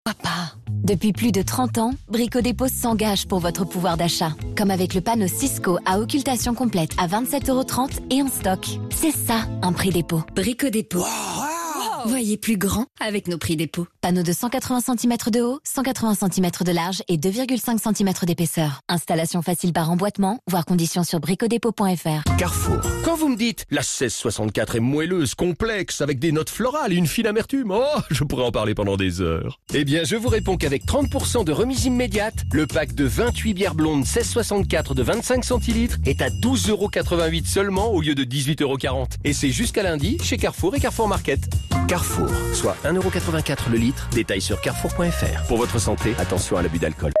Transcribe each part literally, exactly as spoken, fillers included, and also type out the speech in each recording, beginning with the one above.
Papa. Depuis plus de trente ans, Brico Dépôt s'engage pour votre pouvoir d'achat. Comme avec le panneau Cisco à occultation complète à vingt-sept euros trente et en stock. C'est ça, un prix dépôt. Brico Dépôt. Wow. Voyez plus grand avec nos prix dépôt. Panneau de cent quatre-vingts centimètres de haut, cent quatre-vingts centimètres de large et deux virgule cinq centimètres d'épaisseur. Installation facile par emboîtement, voire conditions sur bricodépôt point f r. Carrefour. Quand vous me dites la seize soixante-quatre est moelleuse, complexe, avec des notes florales et une fine amertume, oh, je pourrais en parler pendant des heures. Eh bien, je vous réponds qu'avec trente pour cent de remise immédiate, le pack de vingt-huit bières blondes seize soixante-quatre de vingt-cinq centilitres est à douze euros quatre-vingt-huit seulement au lieu de dix-huit euros quarante. Et c'est jusqu'à lundi chez Carrefour et Carrefour Market. Carrefour, soit un euro quatre-vingt-quatre le litre. Détail sur carrefour point f r. Pour votre santé, attention à l'abus d'alcool.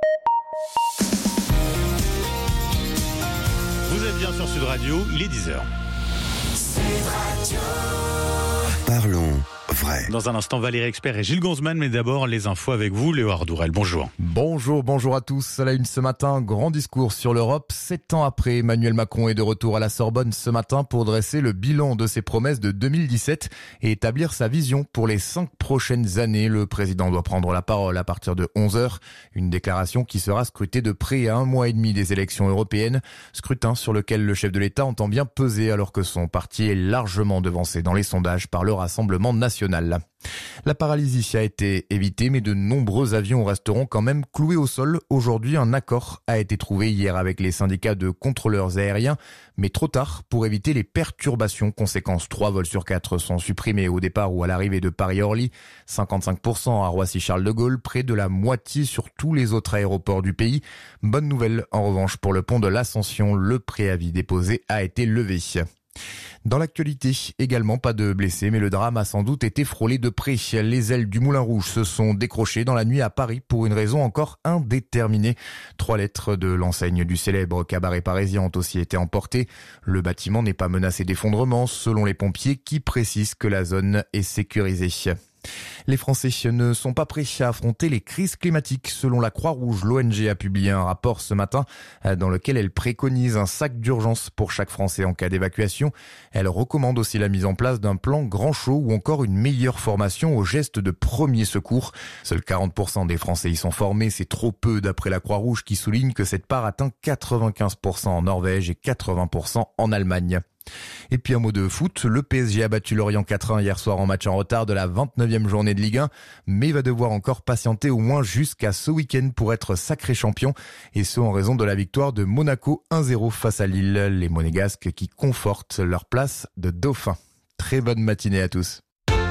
Vous êtes bien sur Sud Radio, il est dix heures. Sud Radio. Parlons vrai. Dans un instant, Valérie Expert et Gilles Gonzman, mais d'abord les infos avec vous, Léo Ardourel. Bonjour. Bonjour, bonjour à tous. À la une ce matin, grand discours sur l'Europe. Sept ans après, Emmanuel Macron est de retour à la Sorbonne ce matin pour dresser le bilan de ses promesses de deux mille dix-sept et établir sa vision pour les cinq prochaines années. Le président doit prendre la parole à partir de onze heures. Une déclaration qui sera scrutée de près à un mois et demi des élections européennes. Scrutin sur lequel le chef de l'État entend bien peser alors que son parti est largement devancé dans les sondages par le Rassemblement national. La paralysie a été évitée, mais de nombreux avions resteront quand même cloués au sol. Aujourd'hui, un accord a été trouvé hier avec les syndicats de contrôleurs aériens, mais trop tard pour éviter les perturbations. Conséquence, trois vols sur quatre sont supprimés au départ ou à l'arrivée de Paris-Orly, cinquante-cinq pour cent à Roissy-Charles de Gaulle, près de la moitié sur tous les autres aéroports du pays. Bonne nouvelle, en revanche, pour le pont de l'Ascension, le préavis déposé a été levé. Dans l'actualité, également pas de blessés, mais le drame a sans doute été frôlé de près. Les ailes du Moulin Rouge se sont décrochées dans la nuit à Paris pour une raison encore indéterminée. Trois lettres de l'enseigne du célèbre cabaret parisien ont aussi été emportées. Le bâtiment n'est pas menacé d'effondrement, selon les pompiers qui précisent que la zone est sécurisée. Les Français ne sont pas prêts à affronter les crises climatiques. Selon la Croix-Rouge, l'O N G a publié un rapport ce matin dans lequel elle préconise un sac d'urgence pour chaque Français en cas d'évacuation. Elle recommande aussi la mise en place d'un plan grand chaud ou encore une meilleure formation aux gestes de premier secours. Seuls quarante pour cent des Français y sont formés, c'est trop peu d'après la Croix-Rouge qui souligne que cette part atteint quatre-vingt-quinze pour cent en Norvège et quatre-vingts pour cent en Allemagne. Et puis un mot de foot, le P S G a battu Lorient quatre un hier soir en match en retard de la vingt-neuvième journée de Ligue un, mais va devoir encore patienter au moins jusqu'à ce week-end pour être sacré champion, et ce en raison de la victoire de Monaco un zéro face à Lille, les Monégasques qui confortent leur place de dauphin. Très bonne matinée à tous.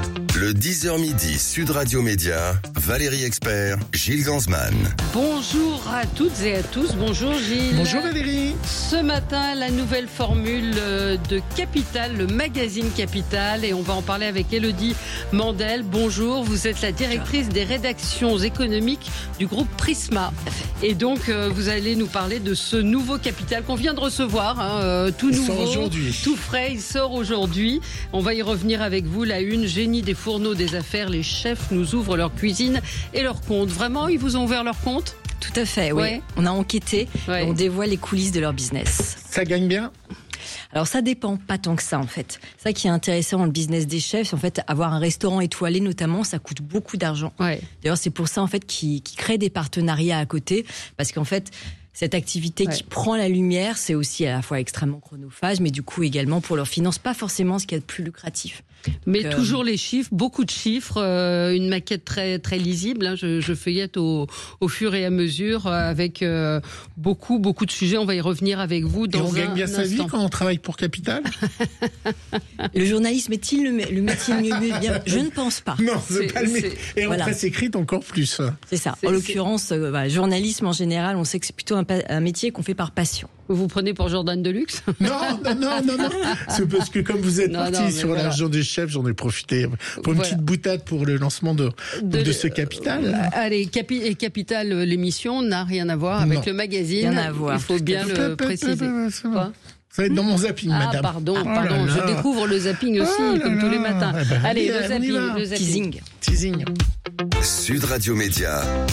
Le dix heures midi, Sud Radio Média, Valérie Expert, Gilles Gonzman. Bonjour à toutes et à tous, bonjour Gilles. Bonjour Valérie. Ce matin, la nouvelle formule de Capital, le magazine Capital, et on va en parler avec Élodie Mandel. Bonjour, vous êtes la directrice des rédactions économiques du groupe Prisma. Et donc, euh, vous allez nous parler de ce nouveau Capital qu'on vient de recevoir, hein, euh, tout il nouveau, sort tout frais, il sort aujourd'hui. On va y revenir avec vous, la une, génie des fourneaux des affaires, les chefs nous ouvrent leur cuisine et leur compte. Vraiment, ils vous ont ouvert leur compte ? Tout à fait, oui. Ouais. On a enquêté, Ouais. et on dévoile les coulisses de leur business. Ça gagne bien ? Alors ça dépend, pas tant que ça en fait. Ça qui est intéressant dans le business des chefs, en fait, avoir un restaurant étoilé notamment, ça coûte beaucoup d'argent. Ouais. D'ailleurs, c'est pour ça en fait qu'ils, qu'ils créent des partenariats à côté, parce qu'en fait, cette activité Ouais. qui prend la lumière, c'est aussi à la fois extrêmement chronophage, mais du coup également pour leurs finances, pas forcément ce qu'il y a de plus lucratif. Mais Donc, toujours les chiffres, beaucoup de chiffres, euh, une maquette très très lisible. Hein, je, je feuillette au, au fur et à mesure euh, avec euh, beaucoup beaucoup de sujets. On va y revenir avec vous dans Et on un gagne bien sa vie instant. quand on travaille pour Capital ? Le journalisme est-il le, le métier le mieux bien ? Je ne pense pas. Non, c'est, C'est- pas le métier. c'est- Et en voilà. presse écrite encore plus. C'est ça. C'est- En l'occurrence, euh, voilà, journalisme en général, on sait que c'est plutôt un, pa- un métier qu'on fait par passion. Vous vous prenez pour Jordan Deluxe ? Non, non, non, non, non. C'est parce que comme vous êtes Non, parti non, mais sur voilà. l'argent des chefs, j'en ai profité pour une Voilà. petite boutade pour le lancement de, de, De- ce Capital. Euh, Allez, Capi- et Capital, euh, l'émission n'a rien à voir avec Non. le magazine. Rien à voir. Il faut bien le préciser. C'est bon. Quoi ? Ça va être dans mon zapping, Ah, madame. pardon, Oh là pardon. là. Je découvre le zapping aussi, Oh là comme tous les là. matins. Eh ben, Allez, allez, le on y zapping, va. le zapping. Teasing. Teasing. Sud Radio Média,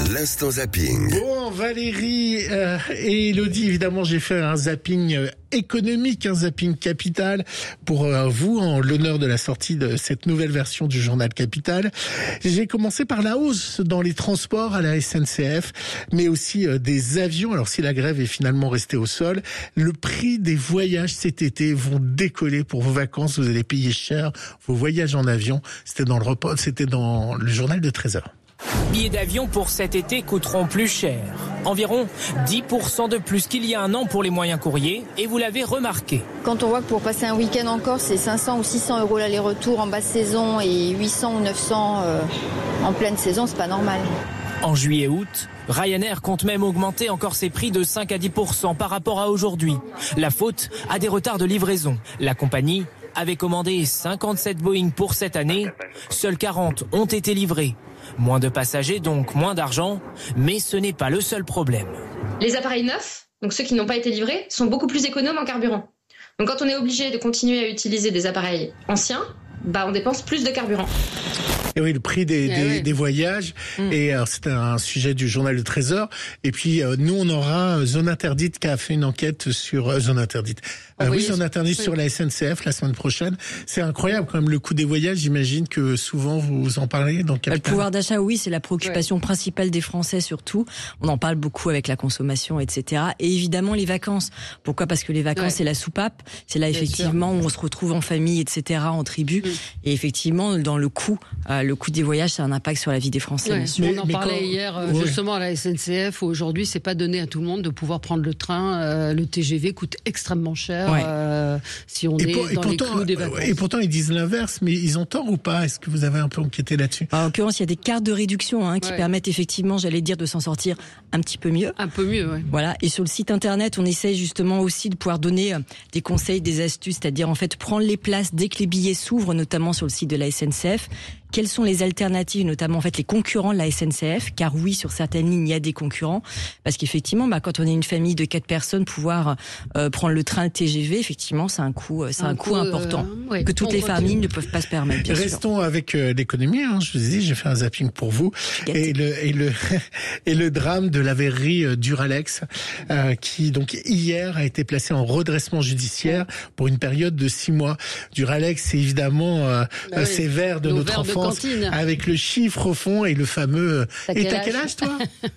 L'instant zapping. Bon, Valérie euh, et Elodie, évidemment, j'ai fait un zapping euh, économique, un zapping capital pour euh, vous en l'honneur de la sortie de cette nouvelle version du journal Capital. J'ai commencé par la hausse dans les transports à la S N C F, mais aussi euh, des avions. Alors si la grève est finalement restée au sol, le prix des voyages cet été vont décoller pour vos vacances. Vous allez payer cher vos voyages en avion. C'était dans le repas, c'était dans le journal de treize heures. Billets d'avion pour cet été coûteront plus cher. Environ dix pour cent de plus qu'il y a un an pour les moyens courriers, et vous l'avez remarqué. Quand on voit que pour passer un week-end en Corse, c'est cinq cents ou six cents euros l'aller-retour en basse saison et huit cents ou neuf cents euh, en pleine saison, c'est pas normal. En juillet-août, Ryanair compte même augmenter encore ses prix de cinq à dix pour cent par rapport à aujourd'hui. La faute à des retards de livraison. La compagnie avait commandé cinquante-sept Boeing pour cette année, seuls quarante ont été livrés. Moins de passagers, donc moins d'argent, mais ce n'est pas le seul problème. Les appareils neufs, donc ceux qui n'ont pas été livrés, sont beaucoup plus économes en carburant. Donc quand on est obligé de continuer à utiliser des appareils anciens, bah on dépense plus de carburant. Et oui, le prix des, Eh des, oui. des voyages. Mmh. Et alors, c'est un sujet du journal de treize heures. Et puis, euh, nous, on aura euh, Zone Interdite qui a fait une enquête sur euh, Zone Interdite. Euh, oui, Zone Interdite oui. sur la S N C F la semaine prochaine. C'est incroyable quand même le coût des voyages. J'imagine que souvent vous en parlez dans Capital. Le pouvoir d'achat, oui, c'est la préoccupation ouais. principale des Français surtout. On en parle beaucoup avec la consommation, et cetera. Et évidemment les vacances. Pourquoi ? Parce que les vacances, ouais. c'est la soupape. C'est là Bien effectivement sûr. où on se retrouve en famille, et cetera. En tribu. Mmh. Et effectivement, dans le coût, euh, le coût des voyages, ça a un impact sur la vie des Français. Ouais, mais, on en parlait quand... hier euh, ouais. justement à la S N C F où aujourd'hui c'est pas donné à tout le monde de pouvoir prendre le train. Euh, le T G V coûte extrêmement cher ouais. euh, si on et est pour, dans les clous des vacances. Et pourtant ils disent l'inverse, mais ils ont tort ou pas ? Est-ce que vous avez un peu enquêté là-dessus ? En l'occurrence, il y a des cartes de réduction hein, qui ouais. permettent effectivement, j'allais dire, de s'en sortir un petit peu mieux. Un peu mieux, oui. Voilà. Et sur le site internet, on essaye justement aussi de pouvoir donner des conseils, des astuces, c'est-à-dire en fait prendre les places dès que les billets s'ouvrent, notamment sur le site de la S N C F. Quelles sont les alternatives, notamment en fait les concurrents de la S N C F ? Car oui, sur certaines lignes, il y a des concurrents. Parce qu'effectivement, bah, quand on est une famille de quatre personnes, pouvoir euh, prendre le train, le T G V, effectivement, c'est un coût, c'est un, un coût, coût important euh, ouais, que toutes les familles ne peuvent pas se permettre. Bien Restons sûr. avec euh, l'économie. Hein, je vous ai dit, j'ai fait un zapping pour vous et le et le et le drame de la verrerie euh, Duralex, euh, qui donc hier a été placé en redressement judiciaire pour une période de six mois. Duralex, c'est évidemment euh, bah oui, ces verres de notre enfance. Avec le chiffre au fond et le fameux... T'as et t'as quel âge, toi ?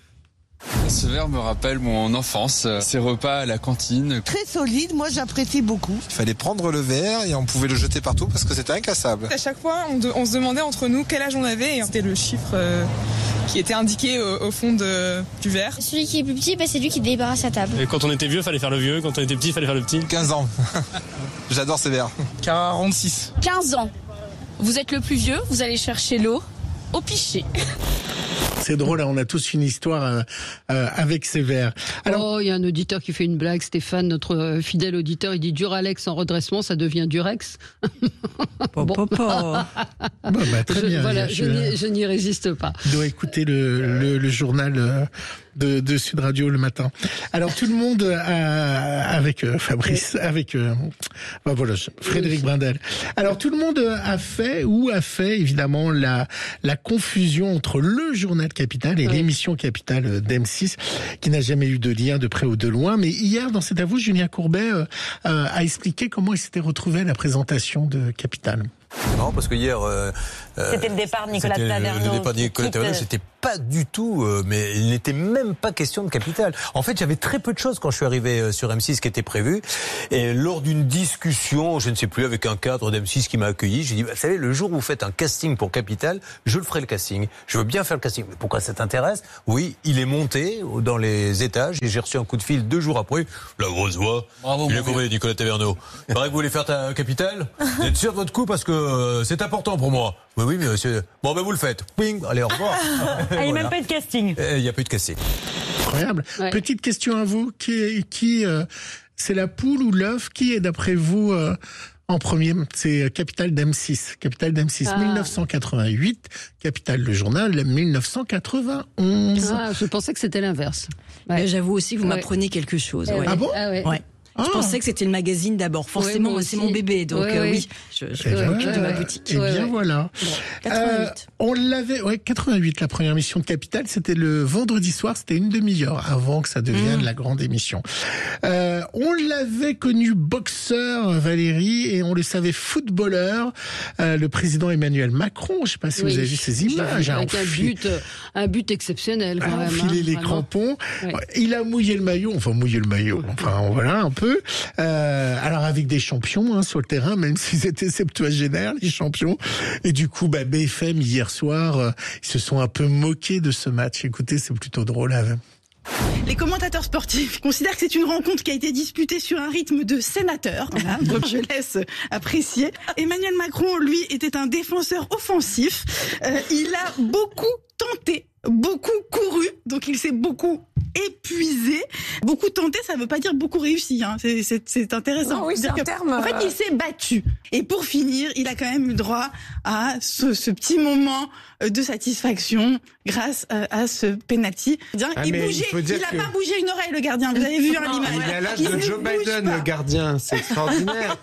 Ce verre me rappelle mon enfance, ces repas à la cantine. Très solide, moi j'apprécie beaucoup. Il fallait prendre le verre et on pouvait le jeter partout parce que c'était incassable. À chaque fois, on, de, on se demandait entre nous quel âge on avait et c'était le chiffre euh, qui était indiqué au, au fond de, du verre. Celui qui est plus petit, bah, c'est lui qui débarrasse sa table. Et quand on était vieux, il fallait faire le vieux, quand on était petit, il fallait faire le petit. quinze ans. J'adore ces verres. quarante-six. quinze ans. Vous êtes le plus vieux, vous allez chercher l'eau au pichet. C'est drôle, on a tous une histoire euh, euh, avec ces verres. Alors, oh, il y a un auditeur qui fait une blague, Stéphane, notre euh, fidèle auditeur, il dit Duralex en redressement, ça devient Durex. bon. bon, bah, bah, très je, bien. Voilà, je, je, n'y, je n'y résiste pas. Je dois écouter le, le, le journal euh, de, de Sud Radio le matin. Alors tout le monde a, avec euh, Fabrice, avec euh, bah, voilà, Frédéric Brindel. Alors tout le monde a fait ou a fait évidemment la la confusion entre le journal Capital et oui. l'émission Capital d'M six, qui n'a jamais eu de lien de près ou de loin. Mais hier, dans cet avou, Julien Courbet euh, euh, a expliqué comment il s'était retrouvé à la présentation de Capital. Non, parce que hier... Euh, c'était le départ de Nicolas Taverneau. Le départ de Nicolas Taverneau, c'était pas du tout... Euh, mais il n'était même pas question de Capital. En fait, j'avais très peu de choses quand je suis arrivé sur M six qui était prévu. Et lors d'une discussion, je ne sais plus, avec un cadre d'M six qui m'a accueilli, j'ai dit, bah, vous savez, le jour où vous faites un casting pour Capital, je le ferai le casting. Je veux bien faire le casting. Mais pourquoi ça t'intéresse ? Oui, il est monté dans les étages et j'ai reçu un coup de fil deux jours après. La grosse voix. Bravo, Julien Courbet, Nicolas Taverneau. Il paraît que vous voulez faire ta Capital ? Vous êtes sûr de votre coup parce que Euh, c'est important pour moi. Oui, oui, mais monsieur. Bon, ben vous le faites. Ping, allez, au revoir. Il n'y a même pas eu de casting. Il n'y a pas eu de casting. Incroyable. Ouais. Petite question à vous. Qui, qui euh, c'est la poule ou l'œuf ? Qui est, d'après vous, euh, en premier ? C'est Capital d'M six. Capital d'M six, ah. mille neuf cent quatre-vingt-huit. Capital, le journal, mille neuf cent quatre-vingt-onze. Ah, je pensais que c'était l'inverse. Ouais. J'avoue aussi que vous ouais. m'apprenez quelque chose. Eh ouais. Ah bon ? Ah ouais. Ouais. Je Ah. pensais que c'était le magazine d'abord. Forcément, Ouais, moi c'est aussi. mon bébé, donc Ouais, euh, ouais. oui, je, je Eh m'occupe ben, de ma boutique. Eh Ouais, bien ouais. voilà. Bon, quatre-vingt-huit. Euh, on l'avait, ouais, quatre-vingt-huit, la première émission de Capital, c'était le vendredi soir, c'était une demi-heure avant que ça devienne Mmh. la grande émission. Euh, on l'avait connu boxeur, Valérie, et on le savait footballeur. Euh, le président Emmanuel Macron, je sais pas si Oui. vous avez vu ces J'ai vu, images. hein, avec un enfi- but, un but exceptionnel quand Ah, même. enfiler hein, les vraiment. crampons. Ouais. Il a mouillé le maillot, enfin mouillé le maillot, enfin voilà un peu. Euh, alors avec des champions hein, sur le terrain, même s'ils étaient septuagénaires, les champions. Et du coup, bah, B F M hier soir, euh, ils se sont un peu moqués de ce match. Écoutez, c'est plutôt drôle. Hein. Les commentateurs sportifs considèrent que c'est une rencontre qui a été disputée sur un rythme de sénateur. Voilà, donc je laisse apprécier. Emmanuel Macron, lui, était un défenseur offensif. Euh, il a beaucoup tenté, beaucoup couru, donc il s'est beaucoup épuisé. Beaucoup tenté, ça veut pas dire beaucoup réussi. Hein. C'est, c'est, c'est intéressant. Non, oui, c'est un Que, terme, en fait, il s'est battu. Et pour finir, il a quand même eu droit à ce, ce petit moment de satisfaction grâce à, à ce penalty. Ah, il mais il bougeait, faut dire il a que- pas bougé une oreille, le gardien. Vous avez vu hein, l'image. Il a l'âge Il de ne Joe bouge Biden, pas. le gardien. C'est extraordinaire.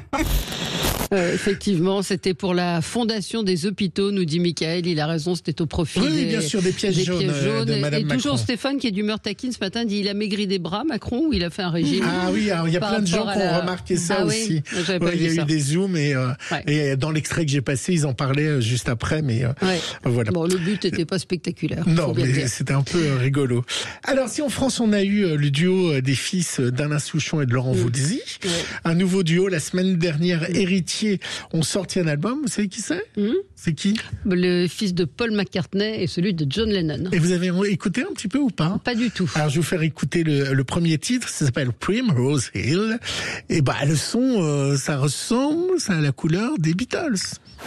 Euh, effectivement, c'était pour la fondation des hôpitaux, nous dit Michael. Il a raison, c'était au profit Oui, des, bien sûr, des pièces jaunes, euh, de Et- Madame et toujours Macron. Stéphane, qui est d'humeur taquine ce matin, dit il a maigri des bras, Macron, ou il a fait un régime. Ah oui, alors il y a par plein de gens rapport qui à ont la- remarqué ça Ah oui, aussi. j'avais pas Ouais, il y a vu ça. eu des zooms et, euh, Ouais. et dans l'extrait que j'ai passé, ils en parlaient euh, juste après, mais euh, Ouais. voilà. Bon, le but n'était pas spectaculaire. Non, faut bien le mais dire. c'était un peu euh, rigolo. Alors, si en France, on a eu euh, le duo euh, des fils euh, d'Alain Souchon et de Laurent Voulzy, Ouais. un nouveau duo la semaine dernière, Héritier, ont sorti un album. Vous savez qui c'est Hum C'est qui Le fils de Paul McCartney et celui de John Lennon. Et vous avez écouté un petit peu ou pas Pas du tout. Alors, je vais vous faire écouter le, le premier titre, ça s'appelle Primrose Hill. Et bah, le son, euh, ça ressemble, ça a la couleur des Beatles.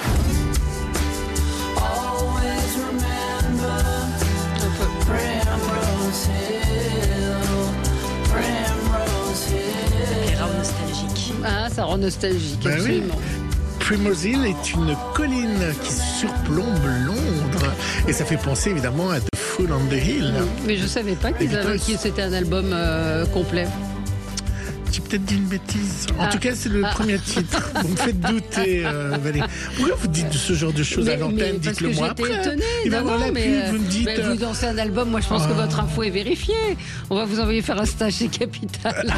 Les rats nostalgiques. Ah, ça rend nostalgique, Ben oui. absolument. Primrose Hill est une colline qui surplombe Londres. Et ça fait penser évidemment à The Fool on the Hill. Mais je savais pas qu'ils Les avaient, Beatles. que c'était un album euh, complet. J'ai peut-être dit une bêtise. En Ah. tout cas, c'est le Ah. premier titre. Vous me faites douter, euh, Valérie. Pourquoi vous dites ce genre de choses à Mais- mais l'antenne? parce Dites-le que moi j'étais après. étonnée Il va y avoir d'abord, la mais, pub, euh, vous me dites... mais euh, vous lancez un album, moi je pense que Ah. votre info est vérifiée. On va vous envoyer faire un stage chez Capital.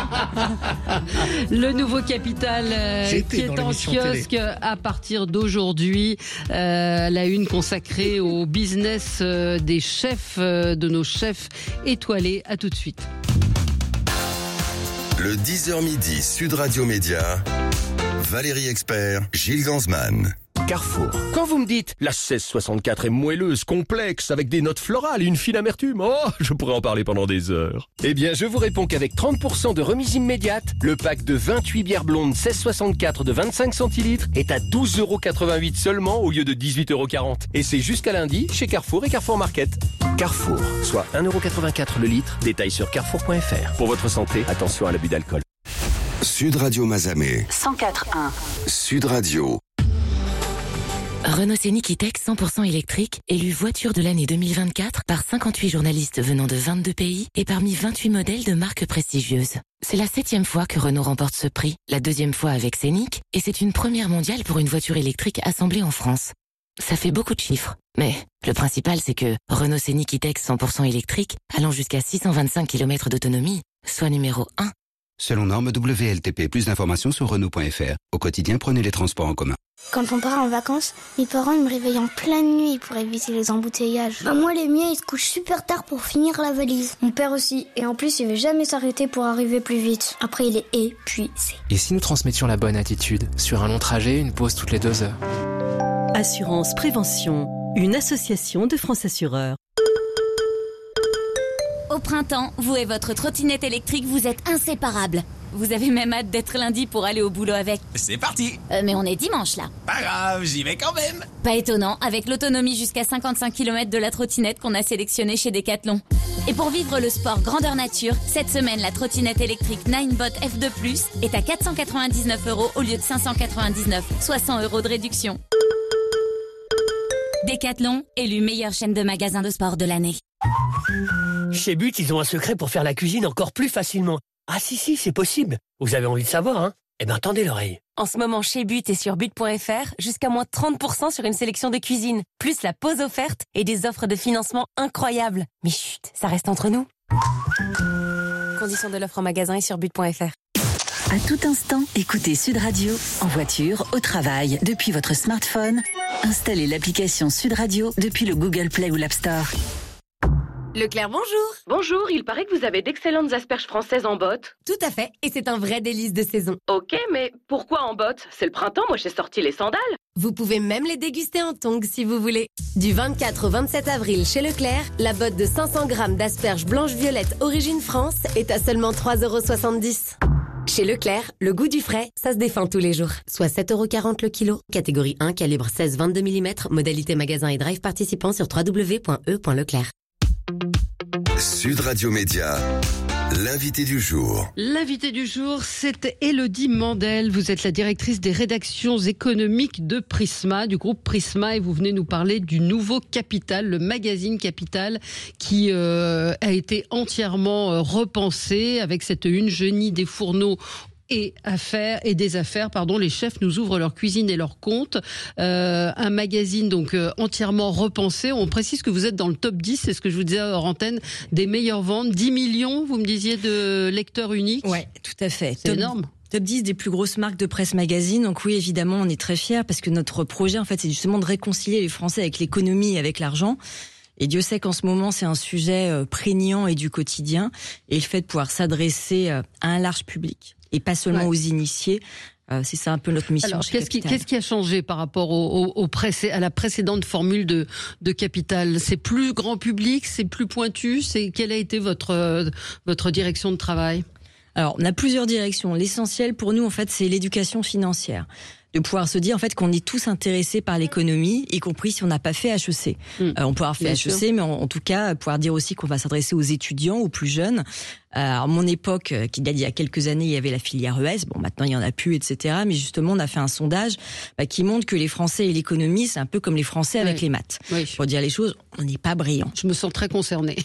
Le nouveau Capital euh, J'ai été qui est dans en l'émission télé. kiosque à partir d'aujourd'hui. Euh, la une consacrée au business euh, des chefs, euh, de nos chefs étoilés. À tout de suite. Le dix heures midi Sud Radio Média, Valérie Expert, Gilles Ganzmann. Carrefour. Quand vous me dites la seize soixante-quatre est moelleuse, complexe, avec des notes florales et une fine amertume, oh, je pourrais en parler pendant des heures. Eh bien, je vous réponds qu'avec trente pour cent de remise immédiate, le pack de vingt-huit bières blondes seize soixante-quatre de vingt-cinq centilitres est à douze euros quatre-vingt-huit seulement au lieu de dix-huit euros quarante. Et c'est jusqu'à lundi chez Carrefour et Carrefour Market. Carrefour, soit un euro quatre-vingt-quatre le litre. Détail sur carrefour point f r. Pour votre santé, attention à l'abus d'alcool. Sud Radio Mazamet. cent quatre un. Sud Radio. Renault Scénic E-Tech cent pour cent électrique, élu voiture de l'année deux mille vingt-quatre par cinquante-huit journalistes venant de vingt-deux pays et parmi vingt-huit modèles de marques prestigieuses. C'est la septième fois que Renault remporte ce prix, la deuxième fois avec Scénic, et c'est une première mondiale pour une voiture électrique assemblée en France. Ça fait beaucoup de chiffres, mais le principal c'est que Renault Scénic E-Tech cent pour cent électrique, allant jusqu'à six cent vingt-cinq kilomètres d'autonomie, soit numéro un. Selon norme W L T P, plus d'informations sur Renault point f r. Au quotidien, prenez les transports en commun. Quand on part en vacances, mes parents ils me réveillent en pleine nuit pour éviter les embouteillages. Bah moi les miens ils se couchent super tard pour finir la valise. Mon père aussi, et en plus il veut jamais s'arrêter pour arriver plus vite. Après il est épuisé. Et si nous transmettions la bonne attitude? Sur un long trajet, une pause toutes les deux heures. Assurance Prévention, une association de France Assureurs. Au printemps, vous et votre trottinette électrique, vous êtes inséparables. Vous avez même hâte d'être lundi pour aller au boulot avec. C'est parti. Euh, mais on est dimanche là. Pas grave, j'y vais quand même. Pas étonnant, avec l'autonomie jusqu'à cinquante-cinq kilomètres de la trottinette qu'on a sélectionnée chez Decathlon. Et pour vivre le sport grandeur nature, cette semaine, la trottinette électrique Ninebot F deux plus est à quatre cent quatre-vingt-dix-neuf euros au lieu de cinq cent quatre-vingt-dix-neuf, soit cent euros de réduction. Decathlon, élu meilleure chaîne de magasins de sport de l'année. Chez But, ils ont un secret pour faire la cuisine encore plus facilement. Ah si, si, c'est possible. Vous avez envie de savoir, hein? Eh ben, tendez l'oreille. En ce moment, chez But et sur but point f r, jusqu'à moins trente pour cent sur une sélection de cuisine, plus la pause offerte et des offres de financement incroyables. Mais chut, ça reste entre nous. Conditions de l'offre en magasin et sur but point f r. À tout instant, écoutez Sud Radio, en voiture, au travail, depuis votre smartphone. Installez l'application Sud Radio depuis le Google Play ou l'App Store. Leclerc, bonjour. Bonjour, il paraît que vous avez d'excellentes asperges françaises en botte. Tout à fait, et c'est un vrai délice de saison. Ok, mais pourquoi en botte? C'est le printemps, moi j'ai sorti les sandales. Vous pouvez même les déguster en tongs si vous voulez. Du vingt-quatre au vingt-sept avril chez Leclerc, la botte de cinq cents grammes d'asperges blanches-violettes origine France est à seulement trois euros soixante-dix. Chez Leclerc, le goût du frais, ça se défend tous les jours. Soit sept euros quarante le kilo. Catégorie un, calibre seize vingt-deux millimètres. Modalité magasin et drive participant sur w w w point e point leclerc. Sud Radio Média, l'invité du jour. L'invité du jour, c'est Élodie Mandel. Vous êtes la directrice des rédactions économiques de Prisma, du groupe Prisma, et vous venez nous parler du nouveau Capital, le magazine Capital, qui euh, a été entièrement euh, repensé avec cette une genie des fourneaux et affaires et des affaires, pardon, les chefs nous ouvrent leur cuisine et leur compte. Euh, un magazine donc euh, entièrement repensé. On précise que vous êtes dans le top dix, c'est ce que je vous disais hors antenne, des meilleures ventes. dix millions, vous me disiez, de lecteurs uniques. Ouais, tout à fait. C'est top, énorme. Top dix des plus grosses marques de presse magazine. Donc oui, évidemment, on est très fiers parce que notre projet, en fait, c'est justement de réconcilier les Français avec l'économie et avec l'argent. Et Dieu sait qu'en ce moment, c'est un sujet prégnant et du quotidien. Et le fait de pouvoir s'adresser à un large public et pas seulement ouais. aux initiés, euh, c'est ça un peu notre mission. Alors, chez qu'est-ce qui, qu'est-ce qui a changé par rapport au, au, au précé, à la précédente formule de, de Capital? C'est plus grand public, c'est plus pointu. C'est quelle a été votre euh, votre direction de travail? Alors, on a plusieurs directions. L'essentiel pour nous, en fait, c'est l'éducation financière. De pouvoir se dire en fait qu'on est tous intéressés par l'économie, y compris si on n'a pas fait H E C. Mmh. Euh, on peut avoir fait Bien H E C, sûr. mais en, en tout cas pouvoir dire aussi qu'on va s'adresser aux étudiants, aux plus jeunes. Euh, à mon époque, qui date d'il y a quelques années, il y avait la filière E S. Bon, maintenant il y en a plus, et cetera. Mais justement, on a fait un sondage bah, qui montre que les Français et l'économie, c'est un peu comme les Français oui. avec les maths. Oui. Pour dire les choses, on n'est pas brillants. Je me sens très concernée.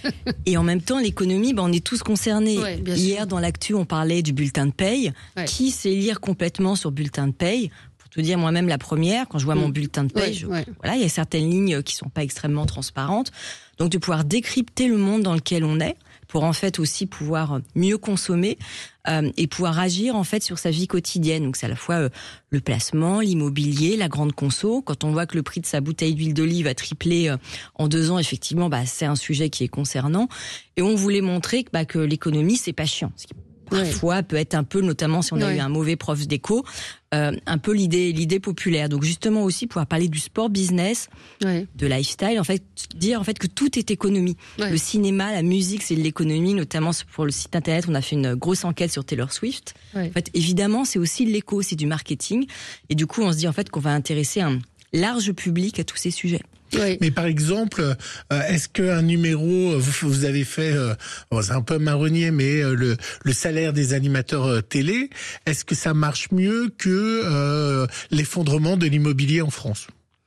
Et en même temps, l'économie, bah, on est tous concernés. Ouais, Hier, sûr. dans l'actu, on parlait du bulletin de paye. Ouais. Qui sait lire complètement sur bulletin de paye? Pour te dire, moi-même, la première, quand je vois mmh. mon bulletin de paye, ouais, je, ouais. voilà, il y a certaines lignes qui sont pas extrêmement transparentes. Donc, de pouvoir décrypter le monde dans lequel on est, pour en fait aussi pouvoir mieux consommer euh, et pouvoir agir en fait sur sa vie quotidienne. Donc c'est à la fois euh, le placement, l'immobilier, la grande conso. Quand on voit que le prix de sa bouteille d'huile d'olive a triplé euh, en deux ans, effectivement, bah c'est un sujet qui est concernant. Et on voulait montrer que, bah, que l'économie c'est pas chiant. Ce qui parfois ouais. peut être un peu, notamment si on a ouais. eu un mauvais prof d'éco, euh, un peu l'idée l'idée populaire. Donc justement aussi pouvoir parler du sport business, ouais. de lifestyle, en fait dire en fait que tout est économie. Ouais. Le cinéma, la musique, c'est de l'économie, notamment pour le site internet, on a fait une grosse enquête sur Taylor Swift. Ouais. En fait, évidemment, c'est aussi de l'éco, c'est du marketing, et du coup, on se dit en fait qu'on va intéresser un large public à tous ces sujets. Oui. Mais par exemple, est-ce qu'un numéro, vous, vous avez fait, bon, c'est un peu marronnier, mais le, le salaire des animateurs télé, est-ce que ça marche mieux que euh, l'effondrement de l'immobilier en France?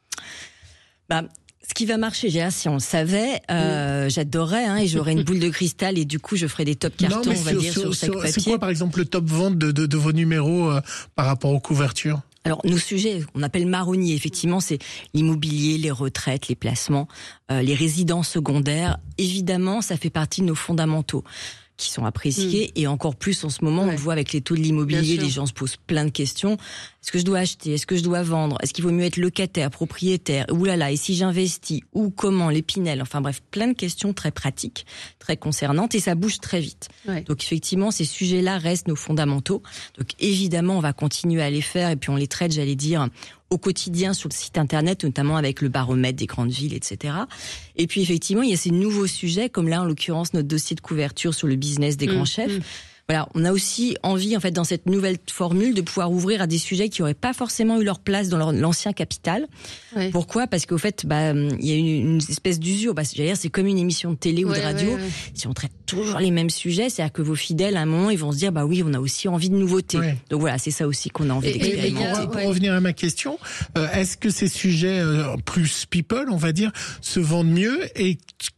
Bah, ce qui va marcher, j'ai si on le savait, euh, mmh. j'adorerais, hein, et j'aurais une boule de cristal, et du coup, je ferais des top cartons, non, on va sur, dire, sur, sur chaque sur, papier. C'est quoi, par exemple, le top vente de, de, de vos numéros euh, par rapport aux couvertures? Alors, nos sujets, on appelle marronniers, effectivement, c'est l'immobilier, les retraites, les placements, euh, les résidences secondaires. Évidemment, ça fait partie de nos fondamentaux qui sont appréciés. Mmh. Et encore plus en ce moment, ouais. on le voit avec les taux de l'immobilier, les gens se posent plein de questions. Est-ce que je dois acheter? Est-ce que je dois vendre? Est-ce qu'il vaut mieux être locataire, propriétaire? Ouh là là, et si j'investis? Où, comment, les Pinel? Enfin bref, plein de questions très pratiques, très concernantes, et ça bouge très vite. Ouais. Donc effectivement, ces sujets-là restent nos fondamentaux. Donc évidemment, on va continuer à les faire, et puis on les traite, j'allais dire, au quotidien sur le site internet, notamment avec le baromètre des grandes villes, et cetera. Et puis effectivement, il y a ces nouveaux sujets, comme là en l'occurrence notre dossier de couverture sur le business des mmh, grands chefs. Mmh. Voilà, on a aussi envie, en fait, dans cette nouvelle formule, de pouvoir ouvrir à des sujets qui n'auraient pas forcément eu leur place dans leur, l'ancien Capital. Ouais. Pourquoi? Parce qu'au fait, bah, il y a une, une espèce d'usure. Bah, j'allais dire, c'est comme une émission de télé ou ouais, de radio. Ouais, ouais. Si on traite toujours les mêmes sujets, c'est-à-dire que vos fidèles, à un moment, ils vont se dire, bah oui, on a aussi envie de nouveautés. Ouais. Donc voilà, c'est ça aussi qu'on a envie et, d'expérimenter. Et pour, pour ouais. revenir à ma question, euh, est-ce que ces sujets euh, plus people, on va dire, se vendent mieux, et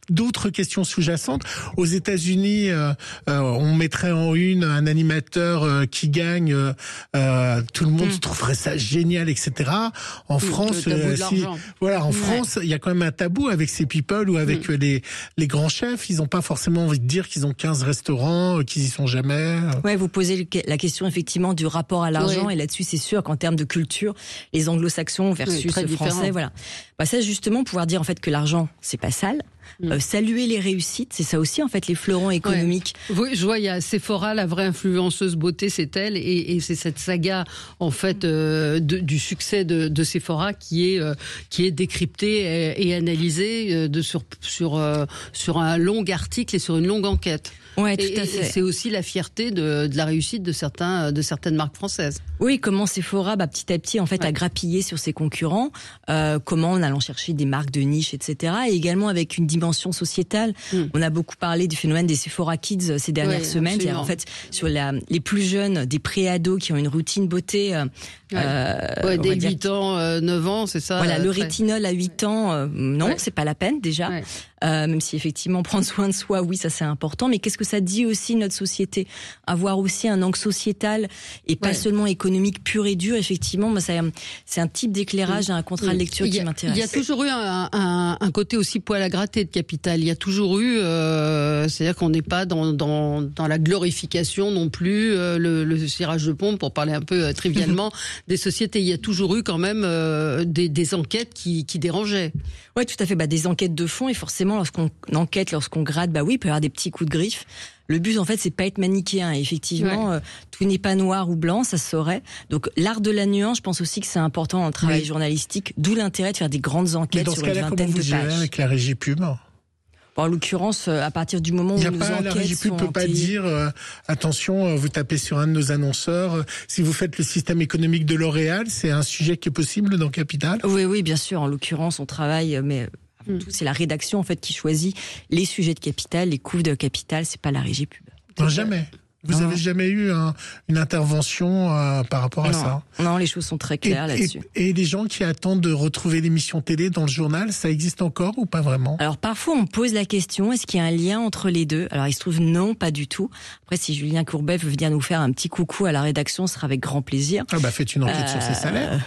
d'autres questions sous-jacentes. Aux États-Unis, euh, euh, on mettrait en une un animateur euh, qui gagne, euh, euh, tout le monde mmh. trouverait ça génial, et cetera. En mmh, France, euh, si, voilà, en ouais. France, il y a quand même un tabou avec ces people ou avec mmh. les les grands chefs. Ils n'ont pas forcément envie de dire qu'ils ont quinze restaurants, qu'ils y sont jamais. Ouais, vous posez la question effectivement du rapport à l'argent oui. et là-dessus, c'est sûr qu'en termes de culture, les anglo-saxons versus oui, les français, voilà. Bah ça justement, pouvoir dire en fait que l'argent c'est pas sale. Mmh. Euh, saluer les réussites, c'est ça aussi en fait les fleurons économiques. Ouais. Oui, je vois il y a Sephora, la vraie influenceuse beauté, c'est elle, et, et c'est cette saga en fait euh, de, du succès de, de Sephora qui est euh, qui est décryptée et, et analysée euh, de sur sur euh, sur un long article et sur une longue enquête. Ouais, tout et, à fait. Et c'est aussi la fierté de, de la réussite de certains de certaines marques françaises. Oui, comment Sephora, bah, petit à petit en fait, ouais. a grappillé sur ses concurrents, euh, comment en allant chercher des marques de niche, et cetera. Et également avec une dimension sociétale. Mm. On a beaucoup parlé du phénomène des Sephora Kids ces dernières ouais, semaines. Il y a en fait sur la, les plus jeunes, des pré-ados qui ont une routine beauté. Euh, ouais. Euh, ouais, dès huit ans, euh, neuf ans, c'est ça. Voilà, euh, le très... rétinol à huit ans, euh, non, ouais. c'est pas la peine déjà. Ouais. Euh, même si effectivement prendre soin de soi, oui, ça c'est important. Mais qu'est-ce que ça dit aussi notre société ? Avoir aussi un angle sociétal et pas ouais. seulement économique pur et dur. Effectivement, moi, ça, c'est un type d'éclairage, mmh. un contrat de lecture a, qui m'intéresse. Il y a toujours eu un, un, un côté aussi poil à gratter de Capital. Il y a toujours eu, euh, c'est-à-dire qu'on n'est pas dans, dans, dans la glorification non plus, euh, le, le cirage de pompe, pour parler un peu euh, trivialement, des sociétés. Il y a toujours eu quand même euh, des, des enquêtes qui, qui dérangeaient. Oui, tout à fait. Bah, des enquêtes de fond, et forcément, lorsqu'on enquête, lorsqu'on gratte, bah oui, il peut y avoir des petits coups de griffe. Le but, en fait, c'est pas être manichéen. Et effectivement, ouais. euh, tout n'est pas noir ou blanc, ça se saurait. Donc, l'art de la nuance, je pense aussi que c'est important dans le travail oui. journalistique, d'où l'intérêt de faire des grandes enquêtes sur une vingtaine de pages. Dans ce cas-là, comment vous gérez avec la régie pub ? Bon, en l'occurrence, à partir du moment où nos enquêtes la régie pub sont ne peut pas dire euh, attention, vous tapez sur un de nos annonceurs. Euh, si vous faites le système économique de L'Oréal, c'est un sujet qui est possible dans Capital ? Oui, oui, bien sûr. En l'occurrence, on travaille, mais avant mm. tout, c'est la rédaction en fait qui choisit les sujets de Capital, les coups de Capital. C'est pas la régie pub. Non, jamais. Vous non. avez jamais eu un, une intervention euh, par rapport à non. ça ? Non, les choses sont très claires et, là-dessus. Et, et les gens qui attendent de retrouver l'émission télé dans le journal, ça existe encore ou pas vraiment ? Alors parfois on pose la question, est-ce qu'il y a un lien entre les deux ? Alors il se trouve non, pas du tout. Après si Julien Courbet veut venir nous faire un petit coucou à la rédaction, ce sera avec grand plaisir. Ah bah faites une enquête euh... sur ses salaires.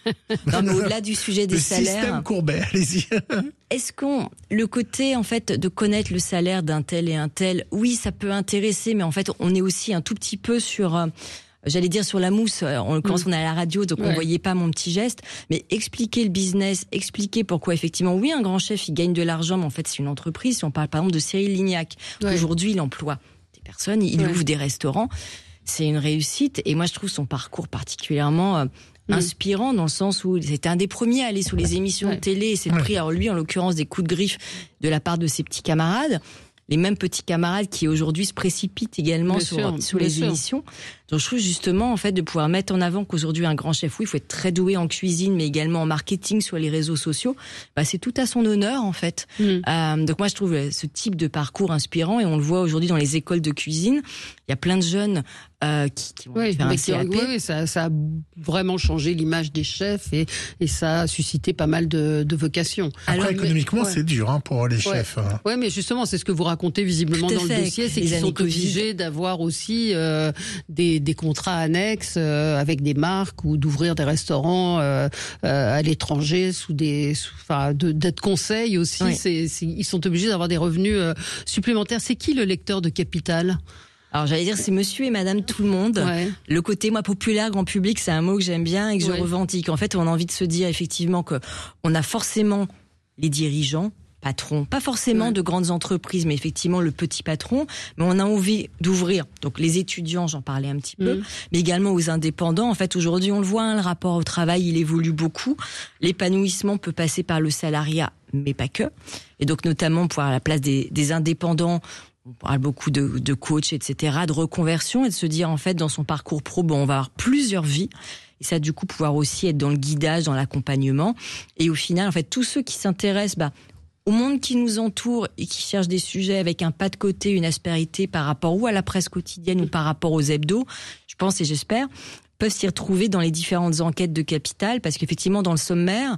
Non mais au-delà du sujet des le salaires. Le système Courbet, allez-y. Est-ce qu'on, le côté en fait de connaître le salaire d'un tel et un tel, oui ça peut intéresser, mais en fait on est aussi un tout petit peu sur, euh, j'allais dire sur la mousse, on, quand mmh. on est à la radio, donc ouais. on voyait pas mon petit geste, mais expliquer le business, expliquer pourquoi effectivement, oui un grand chef il gagne de l'argent, mais en fait c'est une entreprise. Si on parle par exemple de Cyril Lignac, ouais. aujourd'hui il emploie des personnes, il ouais. ouvre des restaurants, c'est une réussite, et moi je trouve son parcours particulièrement... Euh, inspirant dans le sens où c'était un des premiers à aller sur les émissions ouais. de télé et c'est ouais. pris, alors lui en l'occurrence, des coups de griffe de la part de ses petits camarades, les mêmes petits camarades qui aujourd'hui se précipitent également bien sur, sûr, sur les sûr. émissions. Donc je trouve justement en fait de pouvoir mettre en avant qu'aujourd'hui un grand chef, oui, il faut être très doué en cuisine, mais également en marketing sur les réseaux sociaux. Bah, c'est tout à son honneur en fait. Mm. Euh, donc moi je trouve ce type de parcours inspirant et on le voit aujourd'hui dans les écoles de cuisine. Il y a plein de jeunes euh, qui, qui vont oui, faire un C A P. Oui, oui ça, ça a vraiment changé l'image des chefs et, et ça a suscité pas mal de, de vocations. Après, Alors, économiquement, mais, ouais. c'est dur hein, pour les ouais. chefs. Hein. Oui, mais justement, c'est ce que vous racontez visiblement dans fait, le dossier, c'est qu'ils sont obligés d'avoir aussi euh, des, des contrats annexes euh, avec des marques ou d'ouvrir des restaurants euh, euh, à l'étranger sous des, sous, enfin, de, d'être conseil aussi. Oui. C'est, c'est, ils sont obligés d'avoir des revenus euh, supplémentaires. C'est qui le lecteur de Capital ? Alors j'allais dire c'est monsieur et madame tout le monde. Ouais. Le côté moi populaire grand public c'est un mot que j'aime bien et que ouais. je revendique. En fait on a envie de se dire effectivement que on a forcément les dirigeants, patrons, pas forcément ouais. de grandes entreprises mais effectivement le petit patron, mais on a envie d'ouvrir. Donc les étudiants, j'en parlais un petit mmh. peu, mais également aux indépendants. En fait aujourd'hui on le voit, hein, le rapport au travail il évolue beaucoup. L'épanouissement peut passer par le salariat mais pas que. Et donc notamment pour à la place des, des indépendants. On parle beaucoup de, de coach, et cetera, de reconversion et de se dire en fait dans son parcours pro, bon, on va avoir plusieurs vies et ça du coup pouvoir aussi être dans le guidage, dans l'accompagnement et au final en fait tous ceux qui s'intéressent bah, au monde qui nous entoure et qui cherchent des sujets avec un pas de côté, une aspérité par rapport ou à la presse quotidienne ou par rapport aux hebdos, je pense et j'espère peuvent s'y retrouver dans les différentes enquêtes de Capital parce qu'effectivement dans le sommaire,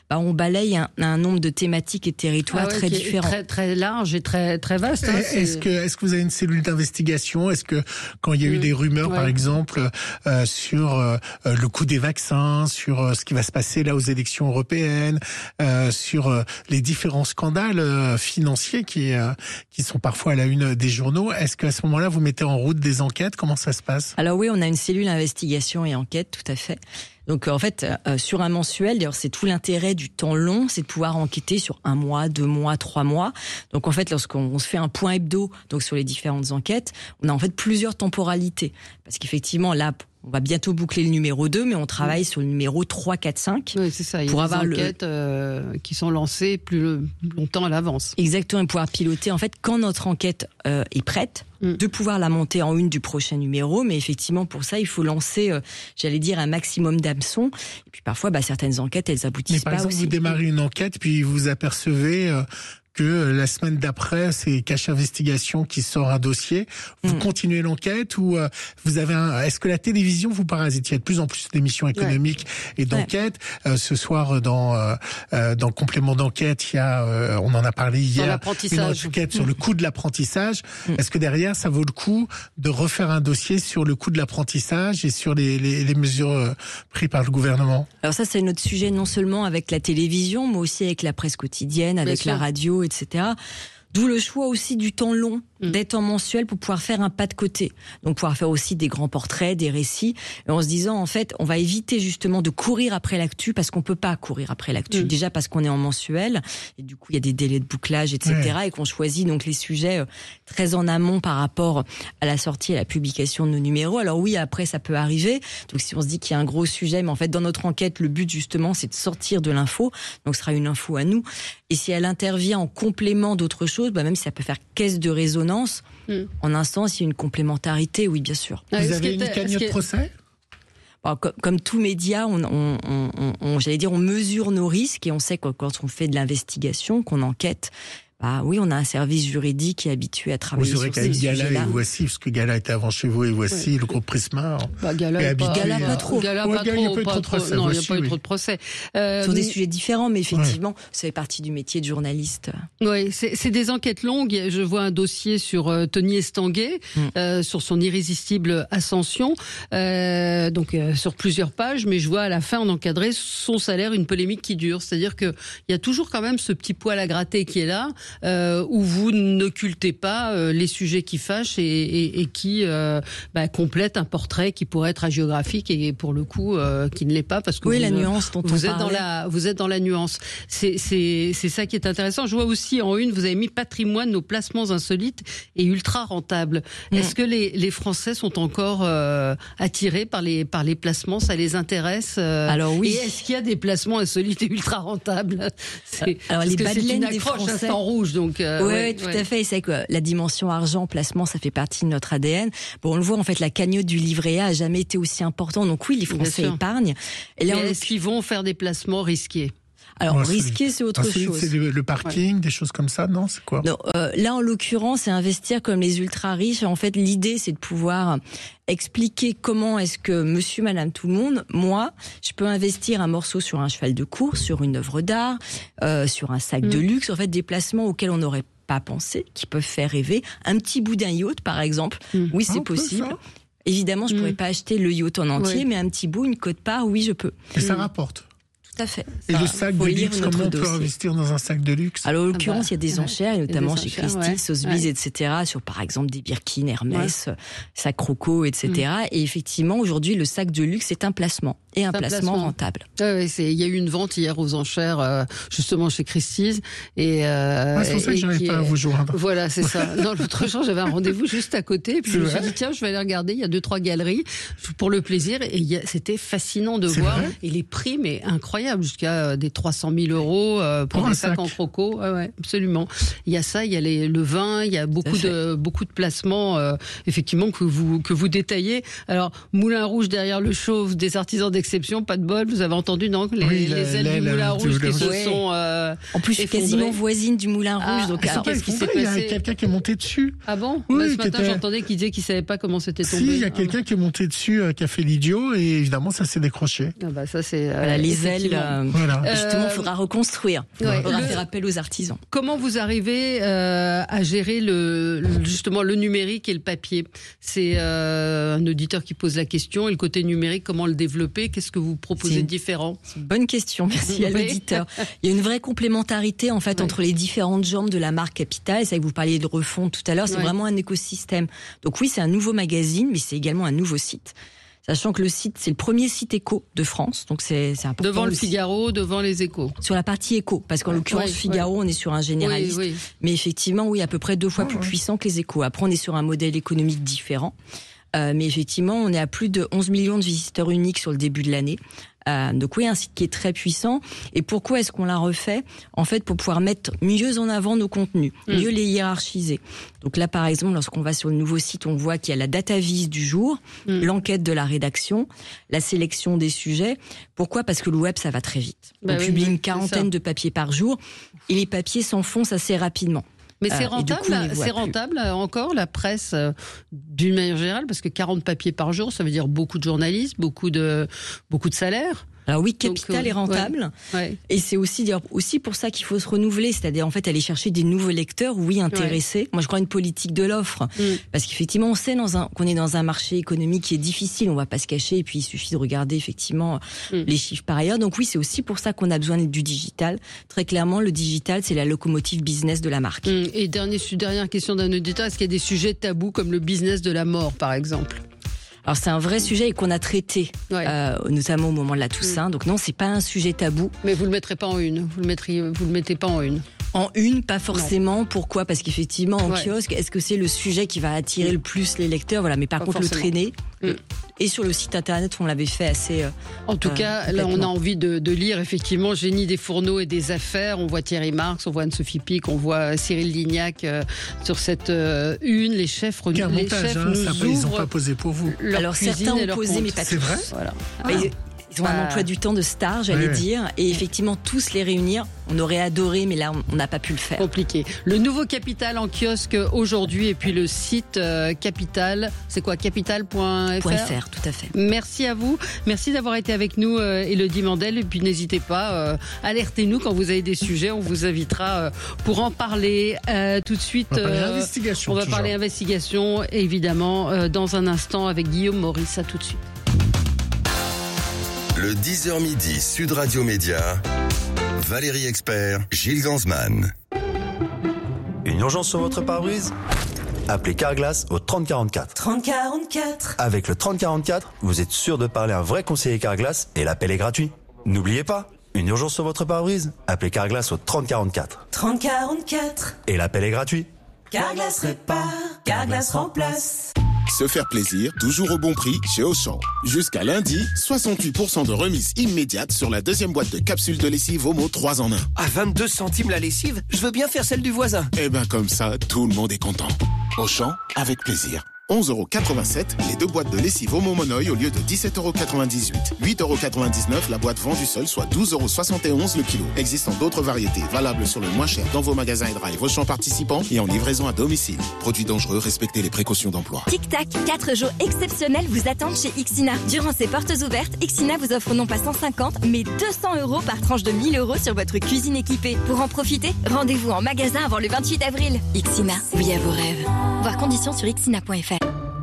bah, on balaye un, un nombre de thématiques et territoires ah ouais, très différents. Très, très large et très, très vaste. Hein, est-ce que, est-ce que vous avez une cellule d'investigation? Est-ce que quand il y a eu mmh. des rumeurs, ouais. par exemple, euh, sur euh, le coût des vaccins, sur euh, ce qui va se passer là aux élections européennes, euh, sur euh, les différents scandales euh, financiers qui, euh, qui sont parfois à la une des journaux, est-ce qu'à ce moment-là, vous mettez en route des enquêtes? Comment ça se passe? Alors oui, on a une cellule investigation et enquête, tout à fait. Donc en fait, euh, sur un mensuel, d'ailleurs c'est tout l'intérêt du temps long, c'est de pouvoir enquêter sur un mois, deux mois, trois mois. Donc en fait, lorsqu'on se fait un point hebdo, donc sur les différentes enquêtes, on a en fait plusieurs temporalités. Parce qu'effectivement, là, on va bientôt boucler le numéro deux, mais on travaille mmh. sur le numéro trois, quatre, cinq. Oui, c'est ça. Il y a pour des avoir enquêtes le... euh, qui sont lancées plus longtemps à l'avance. Exactement, et pouvoir piloter, en fait, quand notre enquête euh, est prête, mmh. de pouvoir la monter en une du prochain numéro. Mais effectivement, pour ça, il faut lancer, euh, j'allais dire, un maximum d'hameçons. Et puis parfois, bah, certaines enquêtes, elles aboutissent mais par pas exemple, aussi. Vous démarrez une enquête, puis vous apercevez... Euh... que la semaine d'après, c'est Cache Investigation qui sort un dossier. Vous mmh. continuez l'enquête ou euh, vous avez un... Est-ce que la télévision vous parasite? Il y a de plus en plus d'émissions économiques ouais. et d'enquêtes. Ouais. Euh, ce soir, dans euh, dans le complément d'enquête, il y a, euh, on en a parlé hier, une enquête sur mmh. le coût de l'apprentissage. Mmh. Est-ce que derrière, ça vaut le coup de refaire un dossier sur le coût de l'apprentissage et sur les, les, les mesures euh, prises par le gouvernement? Alors ça, c'est notre sujet non seulement avec la télévision, mais aussi avec la presse quotidienne, avec la radio, et cetera. D'où le choix aussi du temps long, mmh. d'être en mensuel pour pouvoir faire un pas de côté. Donc pouvoir faire aussi des grands portraits, des récits, et en se disant en fait, on va éviter justement de courir après l'actu parce qu'on peut pas courir après l'actu. Mmh. Déjà parce qu'on est en mensuel, et du coup il y a des délais de bouclage, et cetera. Ouais. Et qu'on choisit donc les sujets très en amont par rapport à la sortie et à la publication de nos numéros. Alors oui, après ça peut arriver. Donc si on se dit qu'il y a un gros sujet, mais en fait dans notre enquête, le but justement c'est de sortir de l'info. Donc ce sera une info à nous. Et si elle intervient en complément d'autres choses, bah même si ça peut faire caisse de résonance, mm. en un sens, il y a une complémentarité, oui, bien sûr. Vous avez une cagnotte de procès ? Bon, comme, comme tout média, on, on, on, on, j'allais dire, on mesure nos risques et on sait que quand on fait de l'investigation, qu'on enquête, bah oui, on a un service juridique qui est habitué à travailler sur ces sujets-là. Vous aurez qu'à Gala et Voici, parce que Gala était avant chez vous et Voici, ouais. le groupe Prisma. Bah, Gala, est pas, Gala pas trop. Gala ouais, pas trop. Il n'y a pas eu trop de procès. Non, il n'y a pas eu trop de procès. Euh, sur des sujets différents, mais effectivement, ouais. ça fait partie du métier de journaliste. Oui, c'est, c'est des enquêtes longues. Je vois un dossier sur euh, Tony Estanguet, mm. euh, sur son irrésistible ascension, euh, donc euh, sur plusieurs pages, mais je vois à la fin, en encadré, son salaire, une polémique qui dure. C'est-à-dire qu'il y a toujours quand même ce petit poil à gratter qui est là, euh, où vous n'occultez pas euh, les sujets qui fâchent et, et, et qui euh, bah, complètent un portrait qui pourrait être hagiographique et pour le coup euh, qui ne l'est pas parce que oui, vous, la nuance dont vous on êtes dans la vous êtes dans la nuance. C'est c'est c'est ça qui est intéressant. Je vois aussi en une, vous avez mis patrimoine, nos placements insolites et ultra rentables. Mmh. Est-ce que les les Français sont encore euh, attirés par les par les placements? Ça les intéresse euh, Alors oui. Et est-ce qu'il y a des placements insolites et ultra rentables? C'est, Alors les badelaines des Français en rouge donc. Euh, ouais, ouais, tout ouais. à fait. C'est que la dimension argent, placement, ça fait partie de notre A D N. Bon, on le voit, en fait, la cagnotte du livret A a jamais été aussi importante. Donc oui, les Français épargnent. Et là, est-ce qu'ils vont faire des placements risqués? Alors, ouais, risquer, c'est autre c'est, chose. C'est le, le parking, ouais. des choses comme ça, non? C'est quoi? Non, euh, là, en l'occurrence, c'est investir comme les ultra-riches. En fait, l'idée, c'est de pouvoir expliquer comment est-ce que monsieur, madame, tout le monde, moi, je peux investir un morceau sur un cheval de course, sur une œuvre d'art, euh, sur un sac mmh. de luxe. En fait, des placements auxquels on n'aurait pas pensé, qui peuvent faire rêver. Un petit bout d'un yacht, par exemple. Mmh. Oui, c'est ah, possible. Évidemment, je ne mmh. pourrais pas acheter le yacht en entier, oui. mais un petit bout, une quote-part, oui, je peux. Et mmh. ça rapporte. Tout à fait. Et ça, le sac de luxe, comment on peut investir dans un sac de luxe? Alors, en l'occurrence, il y a des enchères, et notamment chez Christie's, ouais. Sotheby's, ouais. et cetera, sur, par exemple, des Birkin, Hermès, ouais. sac Croco, et cetera. Mm. Et effectivement, aujourd'hui, le sac de luxe est un placement. Et un, un placement, placement rentable. Ah oui, c'est, il y a eu une vente hier aux enchères, euh, justement chez Christie's. Et, euh, ouais, c'est pour ça que je n'arrive pas à vous joindre. Voilà, c'est ça. Non, l'autre jour, j'avais un rendez-vous juste à côté. Puis c'est je me suis dit, tiens, je vais aller regarder. Il y a deux, trois galeries pour le plaisir. Et il y a, c'était fascinant de c'est voir. Vrai et les prix, mais incroyables, jusqu'à des trois cent mille euros euh, pour, pour des sacs sac. en croco. Ouais, ouais, absolument. Il y a ça, il y a les, le vin, il y a beaucoup de, beaucoup de placements, euh, effectivement, que vous, que vous détaillez. Alors, Moulin Rouge derrière le chauve, des artisans d'exception, pas de bol. Vous avez entendu, non? Les, oui, la, les ailes la, du Moulin Rouge qui se ouais. sont euh, en plus, je suis quasiment voisine du Moulin Rouge. Ah, donc, alors, qu'est-ce qui s'est passé? Il y a quelqu'un qui est monté dessus. Ah bon? Oui, bah, ce matin, était... j'entendais qu'il disait qu'il savait pas comment c'était tombé. Si, il y a quelqu'un ah. qui est monté dessus, euh, qui a fait l'idiot, et évidemment, ça s'est décroché. Ah bah, ça, c'est, voilà, euh, les ailes, Exactement. Donc, euh, voilà. Justement, il faudra reconstruire. Il ouais. faudra le... faire appel aux artisans. Comment vous arrivez euh, à gérer le, justement le numérique et le papier? C'est euh, un auditeur qui pose la question. Et le côté numérique, comment le développer? Qu'est-ce que vous proposez de différent? C'est une bonne question. Merci à l'auditeur. Il y a une vraie complémentarité en fait oui. entre les différentes jambes de la marque Capital. C'est vrai que vous parliez de refonte tout à l'heure. C'est oui. vraiment un écosystème. Donc oui, c'est un nouveau magazine, mais c'est également un nouveau site. Sachant que le site, c'est le premier site éco de France, donc c'est, c'est important. Devant le Figaro, devant les échos. Sur la partie éco, parce qu'en ouais, l'occurrence, ouais, Figaro, ouais. on est sur un généraliste. Oui, oui. Mais effectivement, oui, à peu près deux fois oh, plus ouais. puissant que les échos. Après, on est sur un modèle économique différent. Euh, mais effectivement, on est à plus de onze millions de visiteurs uniques sur le début de l'année. Euh, donc oui, un site qui est très puissant. Et pourquoi est-ce qu'on l'a refait? En fait, pour pouvoir mettre mieux en avant nos contenus, mmh. mieux les hiérarchiser. Donc là, par exemple, lorsqu'on va sur le nouveau site, on voit qu'il y a la data vis du jour, mmh. l'enquête de la rédaction, la sélection des sujets. Pourquoi? Parce que le web, ça va très vite. Bah on oui, publie oui, une quarantaine de papiers par jour et les papiers s'enfoncent assez rapidement. Mais c'est rentable, euh, coup, c'est rentable encore la presse euh, d'une manière générale, parce que quarante papiers par jour, ça veut dire beaucoup de journalistes, beaucoup de beaucoup de salaires. Alors oui, Capital Donc, euh, est rentable, ouais, ouais. et c'est aussi dire aussi pour ça qu'il faut se renouveler, c'est-à-dire en fait aller chercher des nouveaux lecteurs, oui intéressés. Ouais. Moi, je crois une politique de l'offre, mm. parce qu'effectivement, on sait dans un, qu'on est dans un marché économique qui est difficile, on va pas se cacher, et puis il suffit de regarder effectivement mm. les chiffres par ailleurs. Donc oui, c'est aussi pour ça qu'on a besoin du digital. Très clairement, le digital, c'est la locomotive business de la marque. Mm. Et dernier, dernière question d'un auditeur, est-ce qu'il y a des sujets tabous comme le business de la mort, par exemple? Alors c'est un vrai sujet et qu'on a traité, ouais. euh, notamment au moment de la Toussaint. Mmh. Donc non, c'est pas un sujet tabou. Mais vous le mettrez pas en une. Vous le mettriez, vous le mettez pas en une. En une, pas forcément. Non. Pourquoi? Parce qu'effectivement, en ouais. kiosque, est-ce que c'est le sujet qui va attirer mmh. le plus les lecteurs? Voilà. Mais par pas contre, forcément. Le traîner. Mmh. Et sur le site internet, on l'avait fait assez. Euh, en tout euh, cas, là, on a envie de, de lire effectivement Génie des fourneaux et des affaires. On voit Thierry Marx, on voit Anne-Sophie Pic, on voit Cyril Lignac euh, sur cette euh, une. Les chefs, Quel les montage, chefs hein, nous ça, ouvrent. Ils n'ont pas posé pour vous. Alors certains ont posé, mais pas tous. C'est vrai. Voilà. Ah. Mais, ils ont un emploi du temps de star, j'allais ouais. dire, et effectivement tous les réunir, on aurait adoré, mais là on n'a pas pu le faire. Compliqué. Le nouveau Capital en kiosque aujourd'hui, et puis le site euh, Capital, c'est quoi, capital point f r? .fr, tout à fait. Merci à vous, merci d'avoir été avec nous, euh, Élodie Mandel, et puis n'hésitez pas, euh, alertez-nous quand vous avez des sujets, on vous invitera euh, pour en parler. Euh, tout de suite, on va parler euh, investigation. On va parler investigation, évidemment, euh, dans un instant avec Guillaume Maurice. À tout de suite. Le dix heures midi, Sud Radio Média, Valérie Expert, Gilles Gansman. Une urgence sur votre pare-brise? Appelez Carglass au trente quarante-quatre. trente quarante-quatre. Avec le trente quarante-quatre, vous êtes sûr de parler à un vrai conseiller Carglass et l'appel est gratuit. N'oubliez pas, une urgence sur votre pare-brise? Appelez Carglass au trente quarante-quatre. trente quarante-quatre. Et l'appel est gratuit. Carglass répare, Carglass remplace. Se faire plaisir, toujours au bon prix chez Auchan. Jusqu'à lundi, soixante-huit pour cent de remise immédiate sur la deuxième boîte de capsules de lessive Omo trois en un. À vingt-deux centimes la lessive, je veux bien faire celle du voisin. Eh ben comme ça, tout le monde est content. Auchan, avec plaisir. onze euros quatre-vingt-sept, les deux boîtes de lessive Omo Monoï au lieu de dix-sept euros quatre-vingt-dix-huit. huit euros quatre-vingt-dix-neuf la boîte vendue seule, soit douze euros soixante et onze le kilo. Existant d'autres variétés valables sur le moins cher dans vos magasins et drive Auchan participants et en livraison à domicile. Produits dangereux, respectez les précautions d'emploi. Tic Tac, quatre jours exceptionnels vous attendent chez Ixina. Durant ces portes ouvertes, Ixina vous offre non pas cent cinquante, mais deux cents euros par tranche de mille euros sur votre cuisine équipée. Pour en profiter, rendez-vous en magasin avant le vingt-huit avril. Ixina, oui à vos rêves. Voir conditions sur ixina point f r.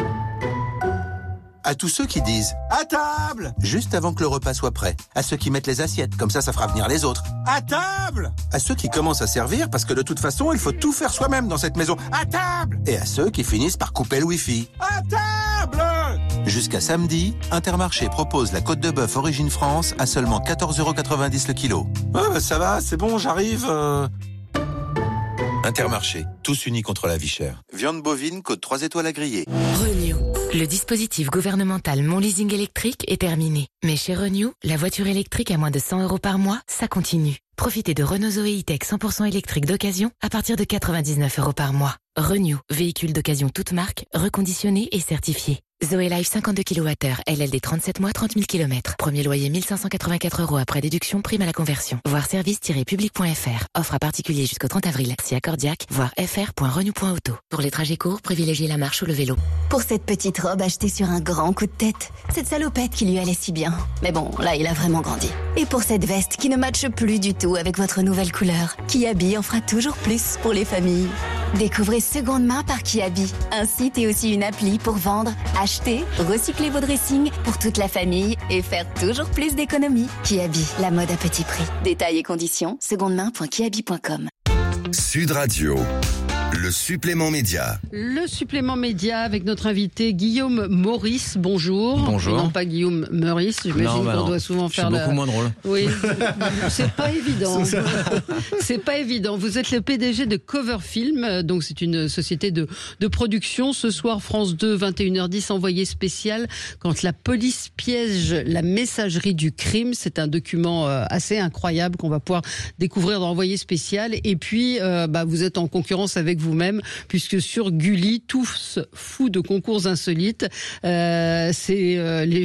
À tous ceux qui disent « À table !» juste avant que le repas soit prêt. À ceux qui mettent les assiettes, comme ça, ça fera venir les autres. « À table !» À ceux qui commencent à servir, parce que de toute façon, il faut tout faire soi-même dans cette maison. « À table !» Et à ceux qui finissent par couper le wifi. « À table !» Jusqu'à samedi, Intermarché propose la côte de bœuf Origine France à seulement quatorze euros quatre-vingt-dix le kilo. « Ouais, bah ça va, c'est bon, j'arrive... Euh... » Intermarché, tous unis contre la vie chère. Viande bovine, côte trois étoiles à griller. Renew. Le dispositif gouvernemental Mon Leasing électrique est terminé. Mais chez Renew, la voiture électrique à moins de cent euros par mois, ça continue. Profitez de Renault Zoé E-Tech cent pour cent électrique d'occasion à partir de quatre-vingt-dix-neuf euros par mois. Renew, véhicule d'occasion toute marque, reconditionné et certifié. Zoé Life cinquante-deux kilowattheures, L L D trente-sept mois, trente mille kilomètres. Premier loyer mille cinq cent quatre-vingt-quatre euros après déduction, prime à la conversion. Voir service tiret public point f r. Offre à particulier jusqu'au trente avril. Si accordiaque, voir f r point renew point auto. Pour les trajets courts, privilégiez la marche ou le vélo. Pour cette petite robe achetée sur un grand coup de tête, cette salopette qui lui allait si bien. Mais bon, là, il a vraiment grandi. Et pour cette veste qui ne matche plus du tout avec votre nouvelle couleur, Kiabi en fera toujours plus pour les familles. Découvrez Seconde Main par Kiabi, un site et aussi une appli pour vendre, acheter, recycler vos dressings pour toute la famille et faire toujours plus d'économies. Kiabi, la mode à petit prix. Détails et conditions, secondemain point kiabi point com. Sud Radio, le supplément média. Le supplément média avec notre invité Guillaume Meurice. Bonjour. Bonjour. Et non pas Guillaume Meurice. J'imagine bah qu'on doit souvent faire. C'est la... beaucoup moins drôle. Oui. C'est pas évident. C'est pas évident. Vous êtes le P D G de Cover Film, donc c'est une société de de production. Ce soir, France deux, vingt et une heures dix, envoyé spécial quand la police piège la messagerie du crime. C'est un document assez incroyable qu'on va pouvoir découvrir dans Envoyé spécial. Et puis, euh, bah, vous êtes en concurrence avec vous-même, puisque sur Gulli, tous fous de concours insolites, euh, c'est euh, les,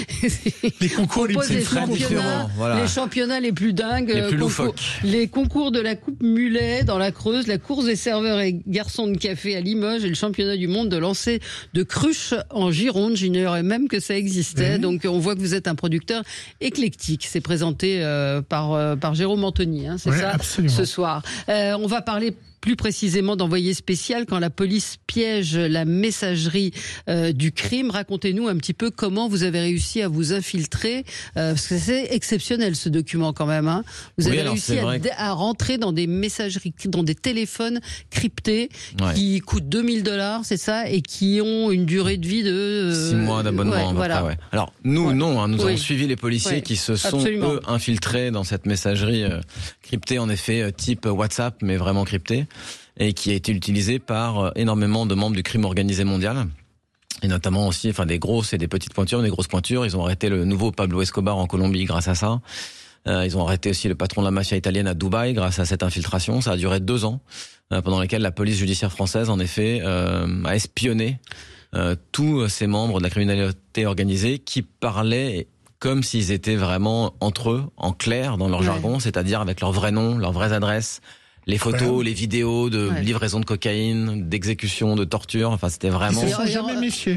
les concours les plus championnats, voilà. Les championnats les plus dingues, les plus concours, loufoques. Les concours de la Coupe Mulet dans la Creuse, la course des serveurs et garçons de café à Limoges et le championnat du monde de lancer de cruche en Gironde. J'ignorais même que ça existait. Mmh. Donc on voit que vous êtes un producteur éclectique. C'est présenté euh, par euh, par Jérôme Anthony, hein, c'est ouais, ça, absolument. Ce soir. Euh, on va parler plus précisément d'Envoyé spécial quand la police piège la messagerie euh, du crime. Racontez-nous un petit peu comment vous avez réussi à vous infiltrer, euh, parce que c'est exceptionnel ce document quand même. Hein. Vous oui, avez réussi à, que... à rentrer dans des messageries, dans des téléphones cryptés ouais. qui coûtent deux mille dollars, c'est ça, et qui ont une durée de vie de euh... six mois d'abonnement. Ouais, voilà. Près, ouais. Alors nous, ouais. non, hein, nous oui. avons suivi les policiers ouais. qui se sont Absolument. eux infiltrés dans cette messagerie euh, cryptée, en effet, euh, type WhatsApp, mais vraiment cryptée, et qui a été utilisé par énormément de membres du crime organisé mondial. Et notamment aussi, enfin, des grosses et des petites pointures, des grosses pointures. Ils ont arrêté le nouveau Pablo Escobar en Colombie grâce à ça. Euh, ils ont arrêté aussi le patron de la mafia italienne à Dubaï grâce à cette infiltration. Ça a duré deux ans, euh, pendant lesquels la police judiciaire française, en effet, euh, a espionné euh, tous ces membres de la criminalité organisée qui parlaient comme s'ils étaient vraiment entre eux, en clair, dans leur ouais. jargon, c'est-à-dire avec leur vrai nom, leurs vraies adresses, les photos, ouais. les vidéos de ouais. livraison de cocaïne, d'exécution, de torture. Enfin, c'était vraiment. Ils ne sont jamais méfiés.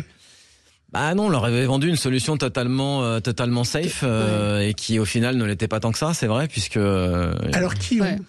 Bah non, on leur avait vendu une solution totalement, euh, totalement safe euh, ouais. et qui au final ne l'était pas tant que ça, c'est vrai, puisque. Euh, alors qui ouais.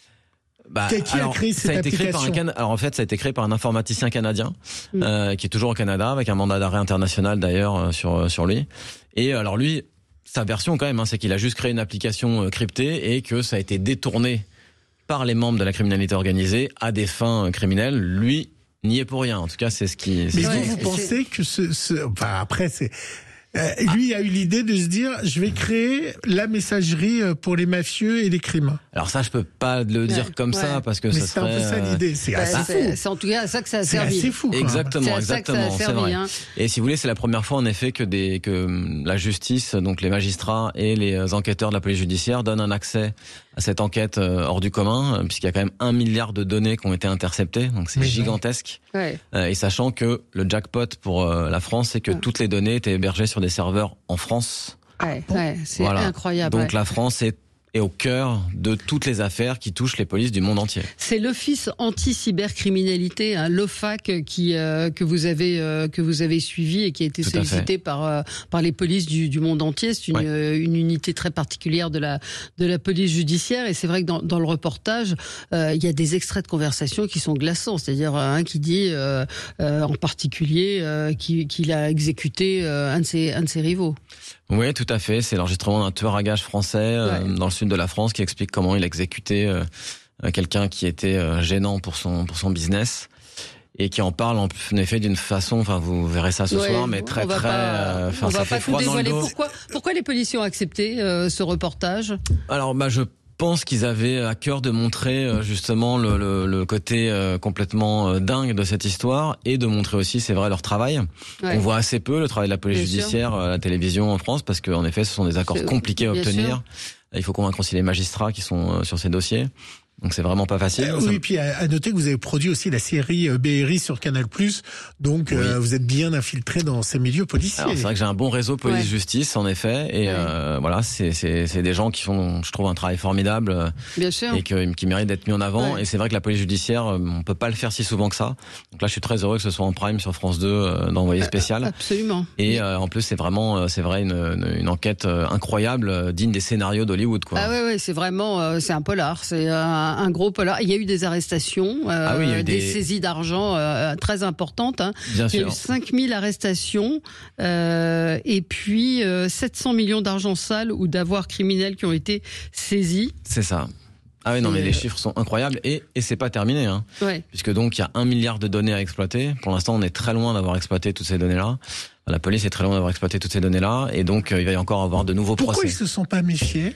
Bah, qui alors, a créé cette ça a été application créé par un Can... Alors en fait, ça a été créé par un informaticien canadien mmh. euh, qui est toujours au Canada avec un mandat d'arrêt international d'ailleurs sur sur lui. Et alors lui, sa version quand même, hein, c'est qu'il a juste créé une application euh, cryptée et que ça a été détourné par les membres de la criminalité organisée à des fins criminelles. Lui n'y est pour rien. En tout cas, c'est ce qui. Mais ce vous, qui... vous pensez que ce, ce, enfin après c'est. Euh, lui a eu l'idée de se dire, je vais créer la messagerie pour les mafieux et les crimes. Alors ça, je peux pas le dire ouais, comme ouais. ça parce que mais ça c'est serait. C'est un peu ça l'idée. C'est bah, assez c'est, fou. C'est en tout cas à ça que ça a servi. C'est assez fou. Quoi. Exactement, c'est exactement. C'est servi, vrai. Hein. Et si vous voulez, c'est la première fois en effet que des que la justice, donc les magistrats et les enquêteurs de la police judiciaire donnent un accès à cette enquête hors du commun, puisqu'il y a quand même un milliard de données qui ont été interceptées, donc c'est mais gigantesque. Ouais. Et sachant que le jackpot pour la France, c'est que ouais. toutes les données étaient hébergées sur des serveurs en France. Ouais, ouais, c'est voilà. incroyable. Donc ouais. la France est est au cœur de toutes les affaires qui touchent les polices du monde entier. C'est l'Office anti-cybercriminalité, hein, l'OFAC, qui euh, que vous avez euh, que vous avez suivi et qui a été Tout sollicité par euh, par les polices du, du monde entier. C'est une ouais. euh, une unité très particulière de la de la police judiciaire. Et c'est vrai que dans dans le reportage, euh, il y a des extraits de conversations qui sont glaçants. C'est-à-dire un hein, qui dit euh, euh, en particulier euh, qu'il qui a exécuté euh, un de ses un de ses rivaux. Oui, tout à fait. C'est l'enregistrement d'un tueur à gages français euh, ouais. dans le sud de la France qui explique comment il a exécuté euh, quelqu'un qui était euh, gênant pour son pour son business et qui en parle en, en effet d'une façon. Enfin, vous verrez ça ce ouais, soir, mais très très. Euh, on ça va fait pas froid tout dans le dévoiler. dos. Pourquoi pourquoi les policiers ont accepté euh, ce reportage? Alors, bah je. Je pense qu'ils avaient à cœur de montrer justement le, le, le côté complètement dingue de cette histoire et de montrer aussi, c'est vrai, leur travail. Ouais. On voit assez peu le travail de la police Bien judiciaire sûr. à la télévision en France parce qu'en effet, ce sont des accords c'est... compliqués à Bien obtenir. Sûr. Il faut convaincre aussi les magistrats qui sont sur ces dossiers. Donc c'est vraiment pas facile. Euh, oui, et puis à, à noter que vous avez produit aussi la série B R I sur Canal plus, donc oui. euh, vous êtes bien infiltré dans ces milieux policiers. Alors c'est vrai que j'ai un bon réseau police-justice, ouais. en effet, et ouais. euh, voilà, c'est, c'est, c'est des gens qui font, je trouve, un travail formidable, bien sûr, et que, qui méritent d'être mis en avant. Ouais. Et c'est vrai que la police judiciaire, on peut pas le faire si souvent que ça. Donc là, je suis très heureux que ce soit en prime sur France deux, euh, d'Envoyé spécial. Absolument. Et euh, en plus, c'est vraiment, c'est vrai, une, une, une enquête incroyable, digne des scénarios d'Hollywood, quoi. Ah ouais, ouais, c'est vraiment, euh, c'est un polar, c'est un, un gros polar. Il y a eu des arrestations, euh, ah oui, il y a eu des... des saisies d'argent euh, très importantes. Hein. Bien il y a sûr. eu cinq mille arrestations euh, et puis euh, sept cents millions d'argent sale ou d'avoirs criminels qui ont été saisis. C'est ça. Ah oui, non, mais les chiffres sont incroyables et, et c'est pas terminé, hein. Ouais. Puisque donc il y a un milliard de données à exploiter. Pour l'instant, on est très loin d'avoir exploité toutes ces données-là. La police est très loin d'avoir exploité toutes ces données-là et donc euh, il va y encore avoir de nouveaux Pourquoi procès. Pourquoi ils se sont pas méfiés?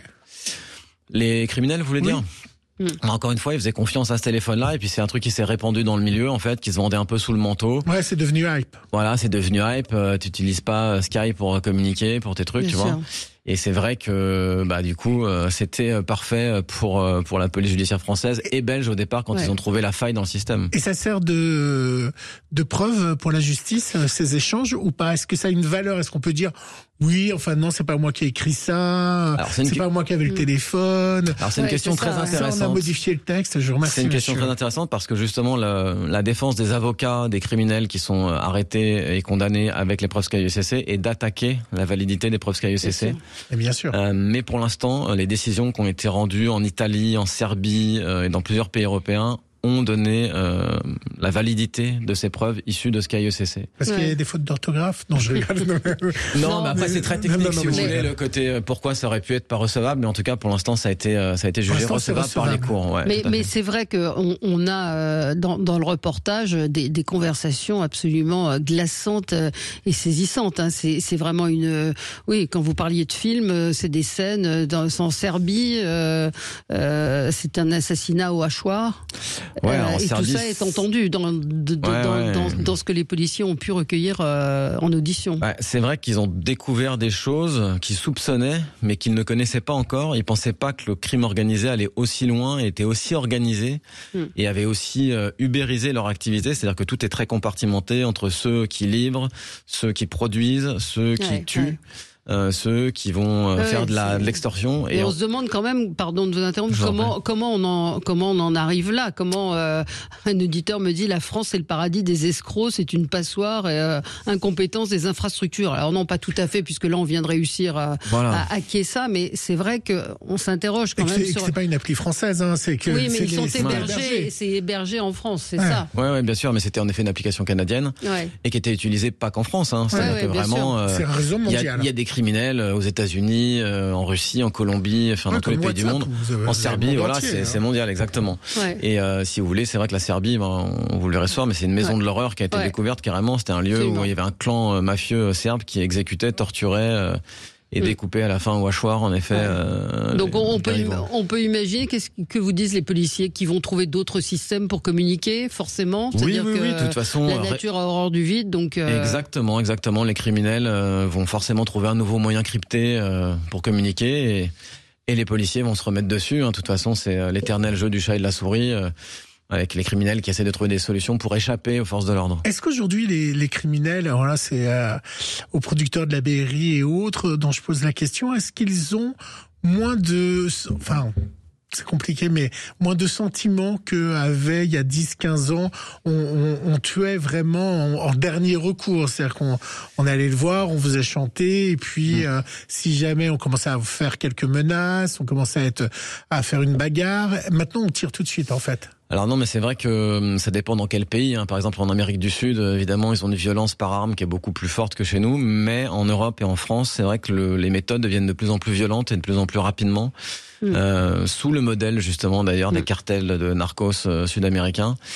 Les criminels, vous voulez oui. dire? Encore une fois, ils faisaient confiance à ce téléphone-là, et puis c'est un truc qui s'est répandu dans le milieu, en fait, qui se vendait un peu sous le manteau. Ouais, c'est devenu hype. Voilà, c'est devenu hype. Euh, tu n'utilises pas Skype pour communiquer, pour tes trucs, Bien tu sûr. vois. Et c'est vrai que, bah, du coup, euh, c'était parfait pour euh, pour la police judiciaire française et belge au départ quand ouais. ils ont trouvé la faille dans le système. Et ça sert de de preuve pour la justice, ces échanges, ou pas? Est-ce que ça a une valeur? Est-ce qu'on peut dire oui, enfin non, c'est pas moi qui ai écrit ça, Alors, c'est, c'est pas moi qui avais le mmh. téléphone. Alors c'est une ouais, question c'est très ça, intéressante. Ça, on a modifié le texte, je vous remercie. C'est une question monsieur. très intéressante parce que justement la, la défense des avocats des criminels qui sont arrêtés et condamnés avec les preuves S K I E C C est d'attaquer la validité des preuves S K I E C C. Et bien sûr. Euh, mais pour l'instant, les décisions qui ont été rendues en Italie, en Serbie euh, et dans plusieurs pays européens ont donné euh, la validité de ces preuves issues de S K I E C C. Parce ouais. qu'il y a des fautes d'orthographe? Non, je rigole. non, non, mais après c'est très technique, non, non, si vous voulez, le côté euh, pourquoi ça aurait pu être pas recevable, mais en tout cas pour l'instant ça a été euh, ça a été jugé recevable, recevable par les cours. Ouais, mais mais c'est vrai que on, on a euh, dans dans le reportage des, des conversations absolument glaçantes et saisissantes. Hein. C'est c'est vraiment une euh, oui, quand vous parliez de film, c'est des scènes dans en Serbie, euh, euh, c'est un assassinat au hachoir. Ouais, euh, et Serbie, tout ça est entendu dans, de, de, ouais, dans, ouais. Dans, dans ce que les policiers ont pu recueillir euh, en audition. Ouais, c'est vrai qu'ils ont découvert des choses qu'ils soupçonnaient, mais qu'ils ne connaissaient pas encore. Ils pensaient pas que le crime organisé allait aussi loin, était aussi organisé mm. et avait aussi euh, ubérisé leur activité. C'est-à-dire que tout est très compartimenté entre ceux qui livrent, ceux qui produisent, ceux qui ouais, tuent. Ouais. Euh, ceux qui vont euh, ouais, faire de, la, de l'extorsion. Et, et on, on se demande quand même, pardon de vous interrompre, comment, comment, on en, comment on en arrive là. Comment euh, un auditeur me dit la France c'est le paradis des escrocs, c'est une passoire et euh, incompétence des infrastructures. Alors non, pas tout à fait, puisque là on vient de réussir à, voilà. à hacker ça, mais c'est vrai qu'on s'interroge quand et même c'est, sur... que c'est pas une appli française, hein, c'est que... Oui, mais c'est ils les... sont hébergés, c'est hébergé en France, c'est ouais. ça. Ouais, ouais, bien sûr, mais c'était en effet une application canadienne ouais. et qui était utilisée pas qu'en France. Hein. C'est-à-dire ouais, que ouais, vraiment, euh, c'est un réseau mondial. Il y, y a des criminels aux États-Unis, euh, en Russie, en Colombie, enfin ouais, dans tous les pays WhatsApp, du monde, avez, en Serbie, voilà, entier, c'est, hein. c'est mondial, exactement. Ouais. Et euh, si vous voulez, c'est vrai que la Serbie, ben, on vous le verrez ce soir, mais c'est une maison ouais. de l'horreur qui a été ouais. découverte carrément. C'était un lieu Absolument. où il y avait un clan euh, mafieux serbe qui exécutait, torturait. Euh, et mmh. découpé à la fin au hachoir, en effet. Ouais. Euh, Donc on, on peut im- on peut imaginer qu'est-ce que vous disent les policiers qui vont trouver d'autres systèmes pour communiquer, forcément. Oui, C'est-à-dire oui, que oui, de toute façon, la nature a horreur du vide, donc. Euh... Exactement, exactement. Les criminels euh, vont forcément trouver un nouveau moyen crypté euh, pour communiquer, et, et les policiers vont se remettre dessus. Hein. De toute façon, c'est l'éternel jeu du chat et de la souris. Euh, avec les criminels qui essaient de trouver des solutions pour échapper aux forces de l'ordre. Est-ce qu'aujourd'hui les, les criminels, alors là c'est euh, aux producteurs de la B R I et autres dont je pose la question, est-ce qu'ils ont moins de... Enfin, c'est compliqué, mais moins de sentiments qu'avait il y a dix quinze ans, on, on, on tuait vraiment en, en dernier recours. C'est-à-dire qu'on on allait le voir, on faisait chanter, et puis mmh. euh, si jamais on commençait à faire quelques menaces, on commençait à, être, à faire une bagarre. Maintenant, on tire tout de suite, en fait. Alors non, mais c'est vrai que ça dépend dans quel pays. Hein. Par exemple, en Amérique du Sud, évidemment, ils ont une violence par arme qui est beaucoup plus forte que chez nous. Mais en Europe et en France, c'est vrai que le, les méthodes deviennent de plus en plus violentes et de plus en plus rapidement. Mmh. Euh, sous le modèle, justement, d'ailleurs, mmh. des cartels de narcos euh, sud-américains.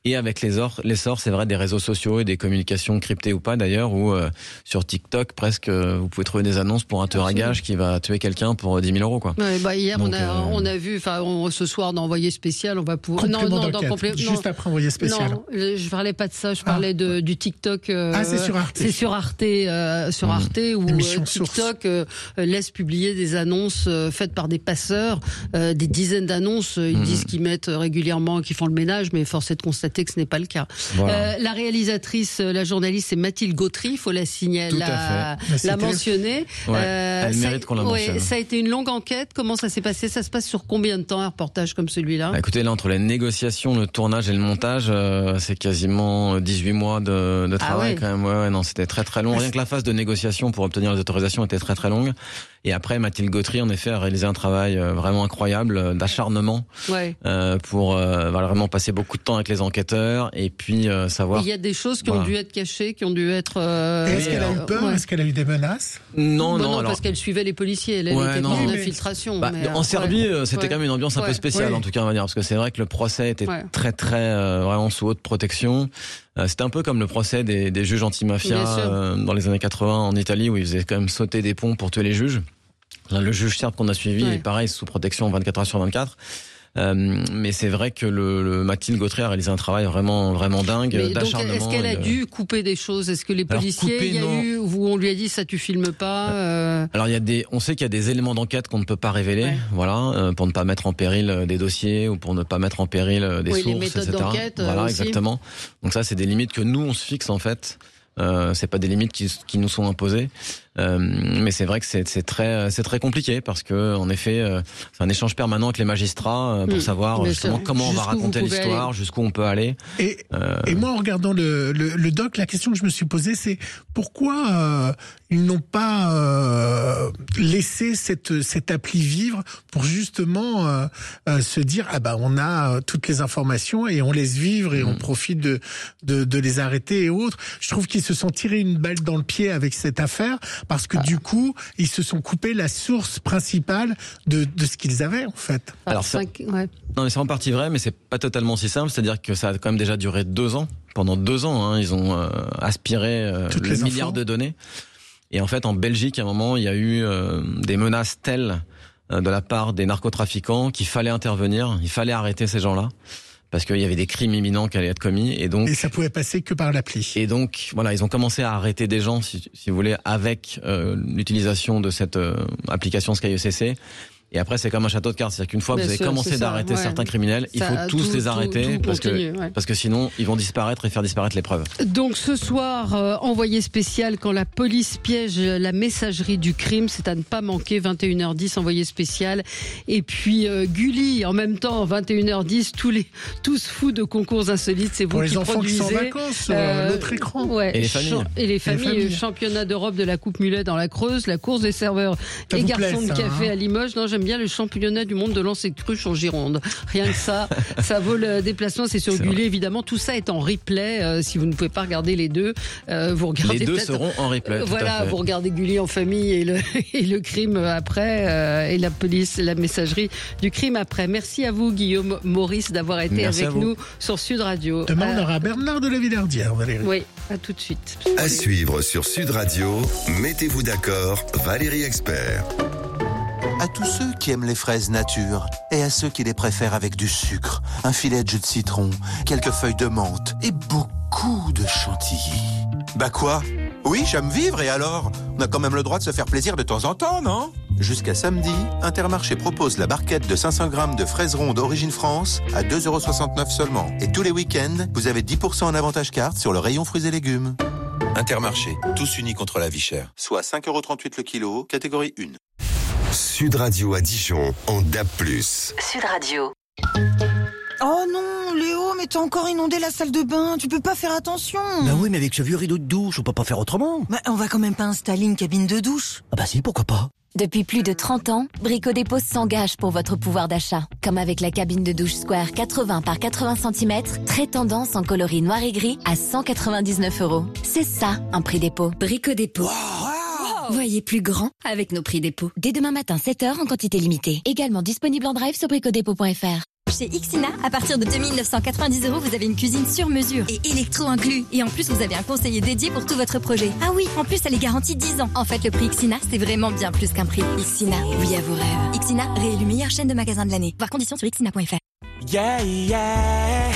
Et avec les or- l'essor, c'est vrai, des réseaux sociaux et des communications cryptées ou pas d'ailleurs, où euh, sur TikTok, presque, euh, vous pouvez trouver des annonces pour un tueur à gages qui va tuer quelqu'un pour dix mille euros, quoi. Ouais, bah hier, Donc, on a, euh... on a vu, enfin, ce soir, dans Envoyé spécial, on va pouvoir. Non, non, dans complé... Juste non, après Envoyé spécial. Non, je parlais pas de ça, je parlais ah. de, du TikTok. Euh, ah, c'est sur Arte. C'est sur Arte, euh, sur Arte, mmh. où euh, TikTok euh, laisse publier des annonces euh, faites par des passeurs, euh, des dizaines d'annonces. Ils mmh. disent qu'ils mettent régulièrement, qu'ils font le ménage, mais force est de constater que ce n'est pas le cas. Voilà. Euh, la réalisatrice, la journaliste, c'est Mathilde Gautry, il faut la signaler, la, la mentionner. Ouais, euh, elle mérite qu'on la mentionne. Ouais, ça a été une longue enquête. Comment ça s'est passé? Ça se passe sur combien de temps, un reportage comme celui-là? Bah, écoutez, là, entre les négociations, le tournage et le montage, euh, c'est quasiment dix-huit mois de, de travail, ah ouais. quand même. Ouais, ouais, non, c'était très très long. Rien que la phase de négociation pour obtenir les autorisations était très très longue. Et après, Mathilde Gautry, en effet, a réalisé un travail vraiment incroyable d'acharnement ouais. euh, pour euh, vraiment passer beaucoup de temps avec les enquêteurs et puis euh, savoir. Il y a des choses qui voilà. ont dû être cachées, qui ont dû être. Euh, Est-ce qu'elle a eu peur? Ouais. Est-ce qu'elle a eu des menaces? Non, bon, non, non, alors... parce qu'elle suivait les policiers. Elle, elle ouais, était non, pas en mais... infiltration. Bah, mais, en Serbie, ouais. c'était ouais. quand même une ambiance un peu spéciale, ouais. en tout cas, on va dire, parce que c'est vrai que le procès était ouais. très, très euh, vraiment sous haute protection. Euh, c'était un peu comme le procès des, des juges anti-mafia euh, dans les années quatre-vingts en Italie, où ils faisaient quand même sauter des ponts pour tuer les juges. Là, le juge serbe qu'on a suivi ouais. est pareil, sous protection vingt-quatre heures sur vingt-quatre. Euh, mais c'est vrai que le, le Mathilde Gautry a réalisé un travail vraiment vraiment dingue mais d'acharnement. Donc, est-ce qu'elle a de... dû couper des choses? Est-ce que les policiers, alors, couper, il y a non. eu où on lui a dit ça tu filmes pas euh... Alors il y a des, on sait qu'il y a des éléments d'enquête qu'on ne peut pas révéler, ouais. voilà, euh, pour ne pas mettre en péril des dossiers ou pour ne pas mettre en péril des oui, sources, les méthodes et cetera. D'enquête, voilà, aussi. exactement. Donc ça, c'est des limites que nous on se fixe en fait. Euh, c'est pas des limites qui, qui nous sont imposées, euh, mais c'est vrai que c'est, c'est très, c'est très compliqué parce que en effet, euh, c'est un échange permanent avec les magistrats euh, pour mmh, savoir justement comment on va raconter l'histoire, aller. jusqu'où on peut aller. Et, euh... et moi, en regardant le, le, le doc, la question que je me suis posée, c'est pourquoi euh, ils n'ont pas euh, laissé cette cette appli vivre pour justement euh, euh, se dire ah bah on a toutes les informations et on laisse vivre et mmh. on profite de, de de les arrêter et autres. Je trouve qu'ils se sont tirés une balle dans le pied avec cette affaire parce que ah. du coup, ils se sont coupés la source principale de, de ce qu'ils avaient en fait. Alors ça, ouais. non, mais c'est en partie vrai, mais c'est pas totalement si simple. C'est-à-dire que ça a quand même déjà duré deux ans. Pendant deux ans, hein, ils ont euh, aspiré euh, le milliard de données. Et en fait, en Belgique, à un moment, il y a eu euh, des menaces telles euh, de la part des narcotrafiquants qu'il fallait intervenir, il fallait arrêter ces gens-là. Parce qu'il y avait des crimes imminents qui allaient être commis et donc. Et ça pouvait passer que par l'appli. Et donc voilà, ils ont commencé à arrêter des gens, si, si vous voulez, avec euh, l'utilisation de cette euh, application Sky E C C. Et après, c'est comme un château de cartes. C'est-à-dire qu'une fois que vous avez commencé d'arrêter ouais. certains criminels, ça, il faut tous tout, les arrêter tout, tout parce continue, que ouais. parce que sinon, ils vont disparaître et faire disparaître les preuves. Donc ce soir, euh, envoyé spécial quand la police piège la messagerie du crime, c'est à ne pas manquer. vingt et une heures dix, envoyé spécial. Et puis euh, Gulli, en même temps, vingt et une heures dix, tous les tous fous de concours insolites, c'est vous Pour qui les enfants produisez. Qui sont en vacances, euh, l'autre écran. Ouais, et les familles. Ch- et les familles. Et les familles. Championnat d'Europe de la Coupe Mulet dans la Creuse, la course des serveurs ça et garçons plaît, de café hein. à Limoges. Non, j'aime bien le championnat du monde de lancer de cruche en Gironde. Rien que ça, ça vaut le déplacement. C'est sur c'est Gulli, évidemment. Tout ça est en replay. Euh, si vous ne pouvez pas regarder les deux, euh, vous regardez les deux peut-être, seront en replay. Euh, voilà, vous regardez Gulli en famille et le, et le crime après, euh, et la police, la messagerie du crime après. Merci à vous, Guillaume Maurice, d'avoir été Merci avec nous sur Sud Radio. Demain, on aura Bernard de la Villardière, Valérie. Oui, à tout de suite. À suivre sur Sud Radio, mettez-vous d'accord, Valérie Expert. À tous ceux qui aiment les fraises nature et à ceux qui les préfèrent avec du sucre, un filet de jus de citron, quelques feuilles de menthe et beaucoup de chantilly. Bah quoi? Oui, j'aime vivre et alors? On a quand même le droit de se faire plaisir de temps en temps, non? Jusqu'à samedi, Intermarché propose la barquette de cinq cents grammes de fraises rondes Origine France à deux euros soixante-neuf seulement. Et tous les week-ends, vous avez dix pour cent en avantage carte sur le rayon fruits et légumes. Intermarché, tous unis contre la vie chère. Soit cinq euros trente-huit le kilo, catégorie un. Sud Radio à Dijon en D A B plus. Sud Radio. Oh non, Léo, mais t'as encore inondé la salle de bain, tu peux pas faire attention. Bah oui, mais avec ce vieux rideau de douche, on peut pas faire autrement. Bah on va quand même pas installer une cabine de douche. Ah bah si, pourquoi pas. Depuis plus de trente ans, Brico Dépôt s'engage pour votre pouvoir d'achat. Comme avec la cabine de douche Square quatre-vingts par quatre-vingts centimètres, très tendance en coloris noir et gris à cent quatre-vingt-dix-neuf euros. C'est ça, un prix dépôt. Brico Dépôt. Wow. Voyez plus grand avec nos prix dépôt. Dès demain matin, sept heures en quantité limitée. Également disponible en drive sur bricodépôt point f r. Chez Ixina, à partir de deux mille neuf cent quatre-vingt-dix euros, vous avez une cuisine sur mesure et électro inclus. Et en plus, vous avez un conseiller dédié pour tout votre projet. Ah oui, en plus, elle est garantie dix ans. En fait, le prix Ixina, c'est vraiment bien plus qu'un prix. Ixina, oui à vos rêves. Ixina, réélu meilleure chaîne de magasins de l'année. Voir conditions sur ixina point f r. Yeah, yeah.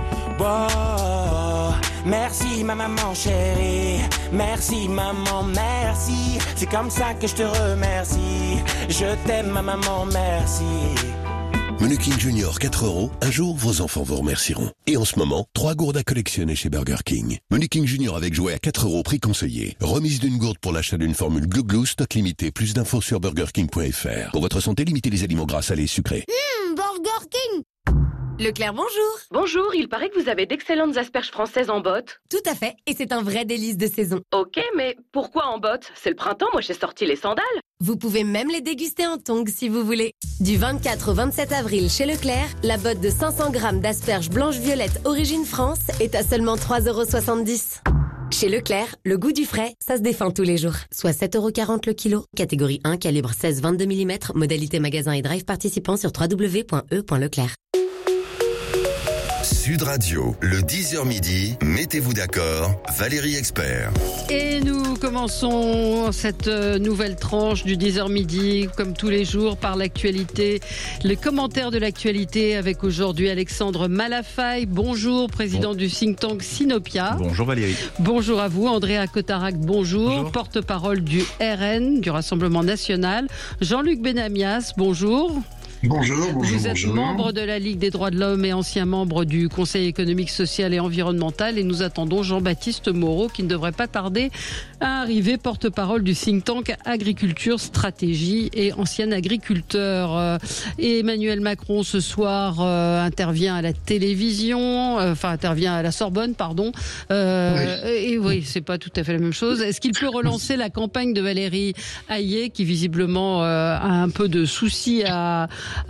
Wow. Merci ma maman chérie. Merci maman, merci. C'est comme ça que je te remercie. Je t'aime ma maman, merci. Menu King Junior quatre euros, un jour vos enfants vous remercieront. Et en ce moment, trois gourdes à collectionner chez Burger King. Menu King Junior avec jouet à quatre euros, prix conseillé. Remise d'une gourde pour l'achat d'une formule Glou Glou, stock limité. Plus d'infos sur burger king point f r. Pour votre santé, limitez les aliments gras, salés et sucrés. Mmh, Burger King. Leclerc, bonjour. Bonjour, il paraît que vous avez d'excellentes asperges françaises en botte. Tout à fait, et c'est un vrai délice de saison. Ok, mais pourquoi en botte? C'est le printemps, moi j'ai sorti les sandales. Vous pouvez même les déguster en tongs si vous voulez. Du vingt-quatre au vingt-sept avril chez Leclerc, la botte de cinq cents grammes d'asperges blanches-violettes origine France est à seulement trois euros soixante-dix. Chez Leclerc, le goût du frais, ça se défend tous les jours. Soit sept euros quarante le kilo, catégorie un, calibre seize vingt-deux millimètres, modalité magasin et drive participant sur w w w point e point leclerc. Sud Radio, le dix heures midi, mettez-vous d'accord, Valérie Expert. Et nous commençons cette nouvelle tranche du dix heures midi, comme tous les jours, par l'actualité, les commentaires de l'actualité avec aujourd'hui Alexandre Malafaille. Bonjour, président bon. du think tank Sinopia. Bonjour Valérie. Bonjour à vous, Andrea Cotarac, bonjour. bonjour. Porte-parole du R N, du Rassemblement National. Jean-Luc Benamias, bonjour. Bonjour, bonjour. Vous êtes bonjour. membre de la Ligue des droits de l'homme et ancien membre du Conseil économique, social et environnemental. Et nous attendons Jean-Baptiste Moreau, qui ne devrait pas tarder à arriver, porte-parole du think tank Agriculture, Stratégie et ancien agriculteur. Et Emmanuel Macron, ce soir, euh, intervient à la télévision, euh, enfin intervient à la Sorbonne, pardon. Euh, oui. Et oui, c'est pas tout à fait la même chose. Est-ce qu'il peut relancer la campagne de Valérie Hayé, qui visiblement euh, a un peu de soucis à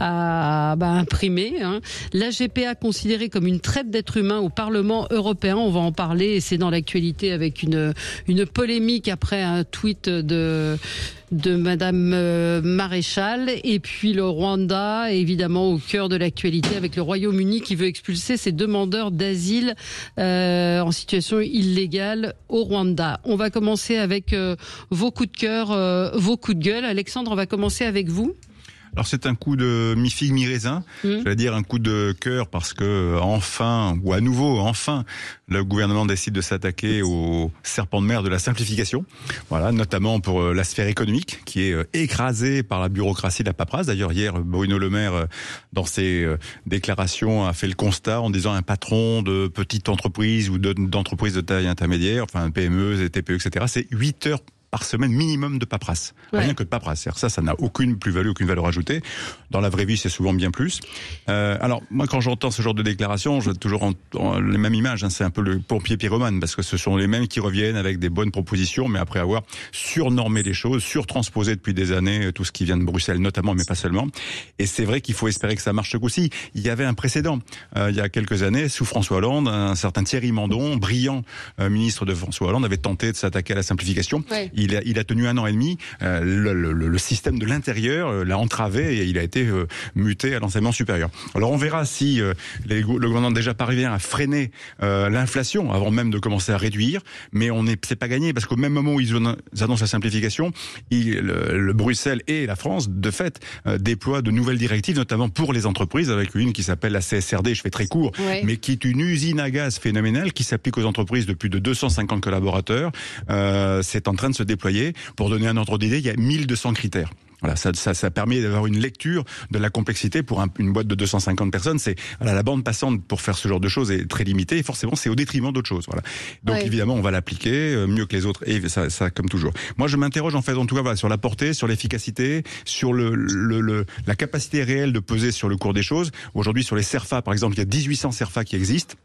à bah, imprimer. Hein. L'A G P A considérée comme une traite d'êtres humains au Parlement européen. On va en parler et c'est dans l'actualité avec une, une polémique après un tweet de... de Madame euh, Maréchal, et puis le Rwanda, évidemment au cœur de l'actualité avec le Royaume-Uni qui veut expulser ses demandeurs d'asile euh, en situation illégale au Rwanda. On va commencer avec euh, vos coups de cœur, euh, vos coups de gueule. Alexandre, on va commencer avec vous. Alors c'est un coup de mi-figue, mi-raisin, mmh. je vais dire un coup de cœur parce que enfin, ou à nouveau, enfin, le gouvernement décide de s'attaquer au serpent de mer de la simplification, voilà, notamment pour la sphère économique qui est écrasée par la bureaucratie de la paperasse. D'ailleurs hier, Bruno Le Maire, dans ses déclarations, a fait le constat en disant un patron de petite entreprise ou d'entreprise de taille intermédiaire, enfin P M E, T P E, et cetera, c'est huit heures par semaine minimum de paperasse. Ouais. Rien que de paperasse. C'est-à-dire ça, ça n'a aucune plus-value, aucune valeur ajoutée. Dans la vraie vie, c'est souvent bien plus. Euh, alors, moi, quand j'entends ce genre de déclaration, j'ai toujours en, en, les mêmes images. Hein, c'est un peu le pompier pyromane, parce que ce sont les mêmes qui reviennent avec des bonnes propositions, mais après avoir surnormé les choses, surtransposé depuis des années tout ce qui vient de Bruxelles, notamment, mais pas seulement. Et c'est vrai qu'il faut espérer que ça marche ce coup-ci. Il y avait un précédent. Euh, il y a quelques années, sous François Hollande, un certain Thierry Mandon, brillant euh, ministre de François Hollande, avait tenté de s'attaquer à la simplification. Ouais. Il a, il a tenu un an et demi. Euh, le, le, le système de l'intérieur euh, l'a entravé et il a été euh, muté à l'enseignement supérieur. Alors on verra si euh, les, le gouvernement déjà parvient à freiner euh, l'inflation avant même de commencer à réduire. Mais on est, c'est pas gagné parce qu'au même moment où ils annoncent la simplification, il, le, le Bruxelles et la France, de fait, euh, déploient de nouvelles directives, notamment pour les entreprises, avec une qui s'appelle la C S R D. Je fais très court, ouais. mais qui est une usine à gaz phénoménale qui s'applique aux entreprises de plus de deux cent cinquante collaborateurs. Euh, c'est en train de se déployer. Pour donner un ordre d'idée, il y a mille deux cents critères. Voilà, ça, ça, ça permet d'avoir une lecture de la complexité pour un, une boîte de deux cent cinquante personnes. C'est voilà, la bande passante pour faire ce genre de choses est très limitée et forcément c'est au détriment d'autres choses. Voilà. Donc ouais. évidemment on va l'appliquer euh, mieux que les autres et ça, ça comme toujours. Moi je m'interroge en fait en tout cas voilà, sur la portée, sur l'efficacité, sur le, le, le la capacité réelle de peser sur le cours des choses. Aujourd'hui sur les CERFA par exemple, il y a mille huit cents CERFA qui existent. Ouais.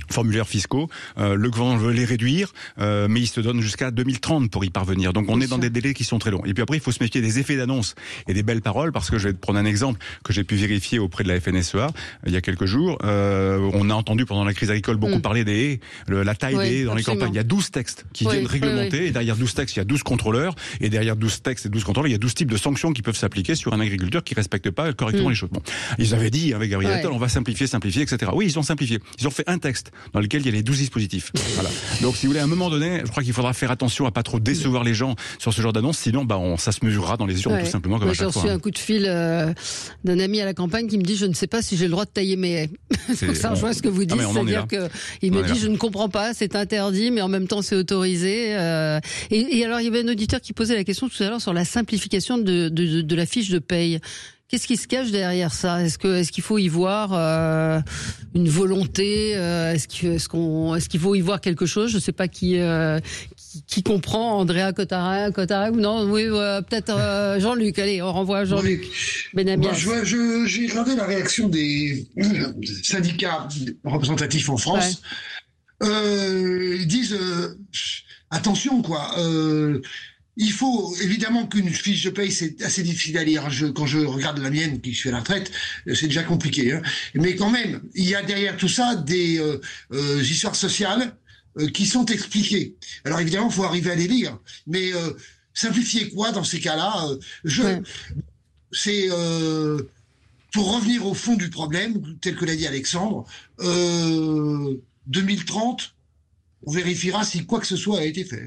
formulaires fiscaux. Euh, le gouvernement veut les réduire, euh, mais il se donne jusqu'à deux mille trente pour y parvenir. Donc on est dans des délais qui sont très longs. Et puis après, il faut se méfier des effets d'annonce et des belles paroles, parce que je vais te prendre un exemple que j'ai pu vérifier auprès de la F N S E A euh, il y a quelques jours. Euh, on a entendu pendant la crise agricole beaucoup mmh. parler des haies, le, la taille oui, des haies dans absolument. les campagnes. Il y a douze textes qui oui, viennent réglementer, oui, oui. et derrière douze textes, il y a douze contrôleurs, et derrière douze textes et douze contrôleurs, il y a douze types de sanctions qui peuvent s'appliquer sur un agriculteur qui respecte pas correctement mmh. les choses. Bon, ils avaient dit avec Gabriel Attal, ouais. on va simplifier, simplifier, et cetera. Oui, ils ont simplifié. Ils ont fait un texte dans lequel il y a les douze dispositifs. Voilà. Donc, si vous voulez, à un moment donné, je crois qu'il faudra faire attention à pas trop décevoir les gens sur ce genre d'annonce, sinon, bah, on, ça se mesurera dans les urnes, ouais. tout simplement, comme Moi, à chaque fois. J'ai reçu hein. un coup de fil euh, d'un ami à la campagne qui me dit, je ne sais pas si j'ai le droit de tailler mes haies. Donc, ça rejoint ce que vous dites, ah, c'est-à-dire que il me dit, je ne comprends pas, c'est interdit, mais en même temps, c'est autorisé. Euh, et, et alors, il y avait un auditeur qui posait la question tout à l'heure sur la simplification de, de, de, de la fiche de paye. Qu'est-ce qui se cache derrière ça ? Est-ce que est-ce qu'il faut y voir euh, une volonté ? euh, Est-ce qu'il est-ce qu'on est-ce qu'il faut y voir quelque chose ? Je ne sais pas qui, euh, qui qui comprend Andrea Cotara, Cotara ou non ? Oui, euh, peut-être euh, Jean-Luc. Allez, on renvoie à Jean-Luc. Oui. Benamias. Moi, je, je, j'ai regardé la réaction des syndicats représentatifs en France. Ouais. Euh, ils disent euh, attention quoi. Euh, Il faut évidemment qu'une fiche de paye, c'est assez difficile à lire. Je, quand je regarde la mienne, qui fait la retraite, c'est déjà compliqué. Hein. Mais quand même, il y a derrière tout ça des euh, euh, histoires sociales euh, qui sont expliquées. Alors évidemment, il faut arriver à les lire. Mais euh, simplifier quoi dans ces cas-là euh, je, ouais. C'est euh, pour revenir au fond du problème, tel que l'a dit Alexandre. Euh, deux mille trente. On vérifiera si quoi que ce soit a été fait.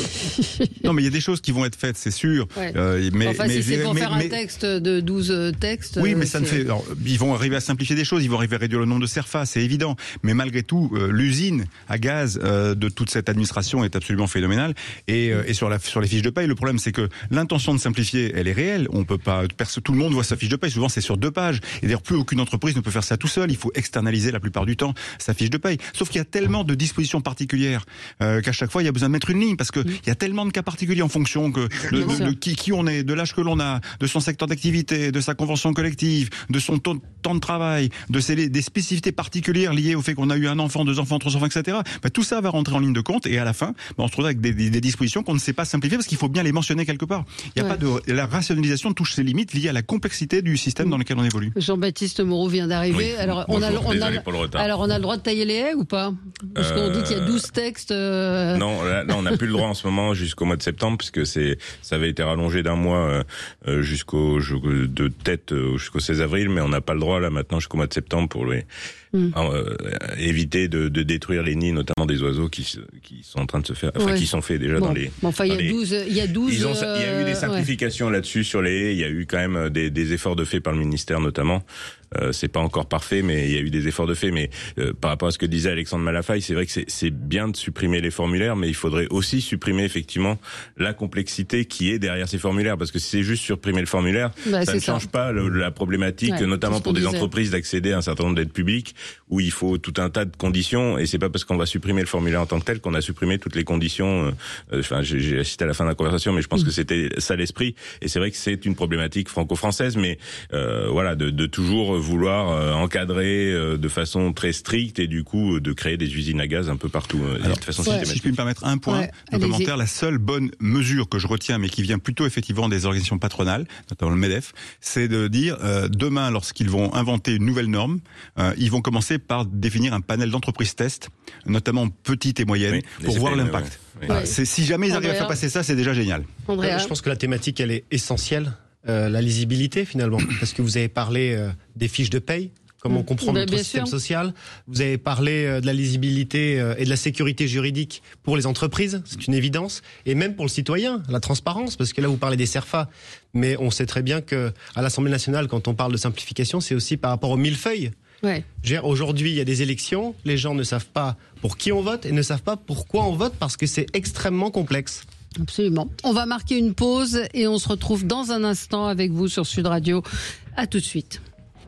Non, mais il y a des choses qui vont être faites, c'est sûr. Ouais. Euh, mais, enfin, mais, si c'est pour mais, faire mais, un texte de douze textes... Oui, mais ça ne fait... Alors, ils vont arriver à simplifier des choses, ils vont arriver à réduire le nombre de CERFA, c'est évident. Mais malgré tout, euh, l'usine à gaz euh, de toute cette administration est absolument phénoménale. Et, euh, et sur, la, sur les fiches de paye, le problème, c'est que l'intention de simplifier, elle est réelle. On peut pas... Tout le monde voit sa fiche de paye, souvent c'est sur deux pages. Et d'ailleurs, plus aucune entreprise ne peut faire ça tout seul. Il faut externaliser la plupart du temps sa fiche de paye. Sauf qu'il y a tellement de dispositions particulières euh, qu'à chaque fois, il y a besoin de mettre une ligne, parce que il y a tellement de cas particuliers en fonction que de, de, de qui, qui on est, de l'âge que l'on a, de son secteur d'activité, de sa convention collective, de son temps, temps de travail, de ses, des spécificités particulières liées au fait qu'on a eu un enfant, deux enfants, trois enfants, et cetera. Ben, tout ça va rentrer en ligne de compte, et à la fin, ben, on se retrouve avec des, des, des dispositions qu'on ne sait pas simplifier, parce qu'il faut bien les mentionner quelque part. Il y a ouais. pas de, la rationalisation touche ses limites liées à la complexité du système mmh. dans lequel on évolue. Jean-Baptiste Moreau vient d'arriver. Oui. Alors, on a, on a, alors, on a le droit de tailler les haies ou pas? Parce euh... qu'on dit qu'il y a douze textes. Euh... Non, là, là on n'a plus le droit en ce moment jusqu'au mois de septembre, puisque c'est, ça avait été rallongé d'un mois euh, jusqu'au, de tête jusqu'au seize avril, mais on n'a pas le droit là maintenant jusqu'au mois de septembre pour les, mmh. euh, éviter de, de détruire les nids, notamment des oiseaux qui, qui sont en train de se faire, enfin ouais. qui sont faits déjà bon. dans les. Bon, enfin, il y a les, douze, il y a douze. Ils ont, il y a eu des simplifications ouais. là-dessus sur les haies. Il y a eu quand même des, des efforts de fait par le ministère notamment. Euh, c'est pas encore parfait, mais il y a eu des efforts de fait. Mais euh, par rapport à ce que disait Alexandre Malafaille, c'est vrai que c'est, c'est bien de supprimer les formulaires, mais il faudrait aussi supprimer effectivement la complexité qui est derrière ces formulaires, parce que si c'est juste supprimer le formulaire, bah, ça ne ça. change pas le, la problématique, ouais, notamment pour des disait. entreprises d'accéder à un certain nombre d'aides publiques où il faut tout un tas de conditions. Et c'est pas parce qu'on va supprimer le formulaire en tant que tel qu'on a supprimé toutes les conditions. Euh, enfin, j'ai, j'ai assisté à la fin de la conversation, mais je pense mmh. que c'était ça l'esprit. Et c'est vrai que c'est une problématique franco-française, mais euh, voilà, de, de toujours vouloir euh, encadrer euh, de façon très stricte et du coup euh, de créer des usines à gaz un peu partout euh, Alors, de façon ouais. systématique. Si je puis me permettre un point ouais, de allez-y. commentaire, la seule bonne mesure que je retiens, mais qui vient plutôt effectivement des organisations patronales, notamment le MEDEF, c'est de dire euh, demain, lorsqu'ils vont inventer une nouvelle norme, euh, ils vont commencer par définir un panel d'entreprises test, notamment petites et moyennes, oui, pour voir F N, l'impact. Ouais. Voilà. C'est, si jamais ils Andrea. arrivent à faire passer ça, c'est déjà génial. Andrea. Je pense que la thématique, elle est essentielle. Euh, la lisibilité finalement, parce que vous avez parlé euh, des fiches de paye, comment mmh. comprendre bah, notre système sûr. social. Vous avez parlé euh, de la lisibilité euh, et de la sécurité juridique pour les entreprises, c'est une évidence, et même pour le citoyen, la transparence, parce que là vous parlez des CERFA, mais on sait très bien que à l'Assemblée nationale, quand on parle de simplification, c'est aussi par rapport au millefeuille. Ouais. Aujourd'hui, il y a des élections, les gens ne savent pas pour qui on vote et ne savent pas pourquoi on vote, parce que c'est extrêmement complexe. Absolument. On va marquer une pause et on se retrouve dans un instant avec vous sur Sud Radio. À tout de suite.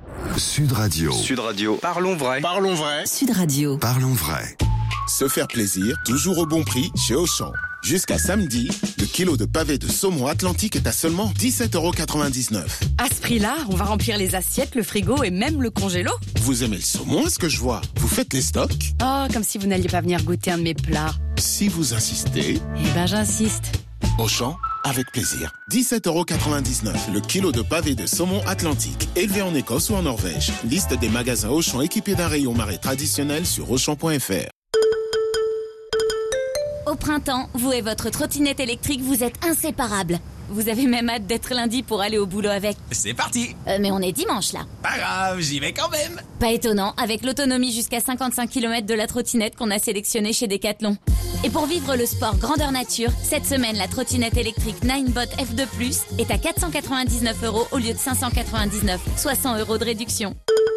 Sud Radio. Sud Radio. Parlons vrai. Parlons vrai. Sud Radio. Parlons vrai. Se faire plaisir, toujours au bon prix chez Auchan. Jusqu'à samedi, le kilo de pavé de saumon Atlantique est à seulement dix-sept euros quatre-vingt-dix-neuf. À ce prix-là, on va remplir les assiettes, le frigo et même le congélo. Vous aimez le saumon, est-ce que je vois? Vous faites les stocks? Oh, comme si vous n'alliez pas venir goûter un de mes plats. Si vous insistez... Eh ben, j'insiste. Auchan, avec plaisir. dix-sept euros quatre-vingt-dix-neuf, le kilo de pavé de saumon Atlantique, élevé en Écosse ou en Norvège. Liste des magasins Auchan équipés d'un rayon marée traditionnel sur auchan point f r. Au printemps, vous et votre trottinette électrique, vous êtes inséparables. Vous avez même hâte d'être lundi pour aller au boulot avec. C'est parti. euh, Mais on est dimanche là. Pas grave, j'y vais quand même. Pas étonnant, avec l'autonomie jusqu'à cinquante-cinq kilomètres de la trottinette qu'on a sélectionnée chez Decathlon. Et pour vivre le sport grandeur nature, cette semaine, la trottinette électrique Ninebot F deux plus est à quatre cent quatre-vingt-dix-neuf euros au lieu de cinq cent quatre-vingt-dix-neuf, soit cent euros de réduction.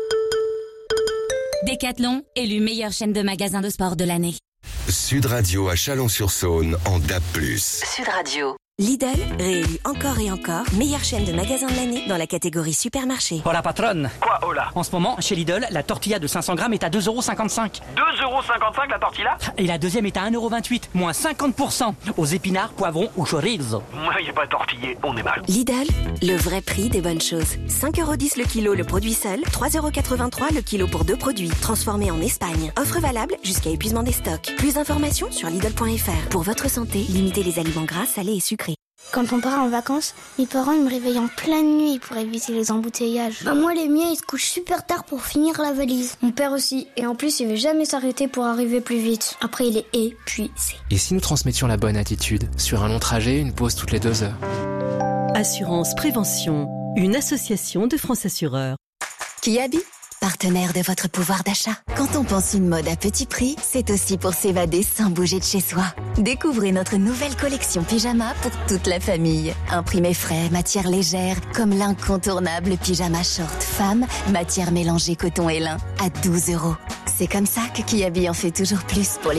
Decathlon, élu meilleure chaîne de magasins de sport de l'année. Sud Radio à Chalon-sur-Saône en D A B plus. Sud Radio. Lidl, réélu encore et encore, meilleure chaîne de magasins de l'année dans la catégorie supermarché. Hola patronne. Quoi hola? En ce moment, chez Lidl, la tortilla de cinq cents grammes est à deux euros cinquante-cinq. deux euros cinquante-cinq la tortilla? Et la deuxième est à un euro vingt-huit, moins cinquante pour cent. Aux épinards, poivrons ou chorizo. Moi, y a pas tortillé, on est mal. Lidl, le vrai prix des bonnes choses. cinq euros dix le kilo le produit seul, trois euros quatre-vingt-trois le kilo pour deux produits, transformés en Espagne. Offre valable jusqu'à épuisement des stocks. Plus d'informations sur Lidl point f r. Pour votre santé, limitez les aliments gras, salés et sucrés. Quand on part en vacances, mes parents ils me réveillent en pleine nuit pour éviter les embouteillages. Bah moi les miens ils se couchent super tard pour finir la valise. Mon père aussi, et en plus il veut jamais s'arrêter pour arriver plus vite. Après il est épuisé. Et si nous transmettions la bonne attitude? Sur un long trajet, une pause toutes les deux heures. Assurance Prévention, une association de France Assureurs. Kiabi, partenaire de votre pouvoir d'achat. Quand on pense une mode à petit prix, c'est aussi pour s'évader sans bouger de chez soi. Découvrez notre nouvelle collection pyjama pour toute la famille. Imprimé frais, matière légère, comme l'incontournable pyjama short femme, matière mélangée coton et lin, à douze euros. C'est comme ça que Kiabi en fait toujours plus pour les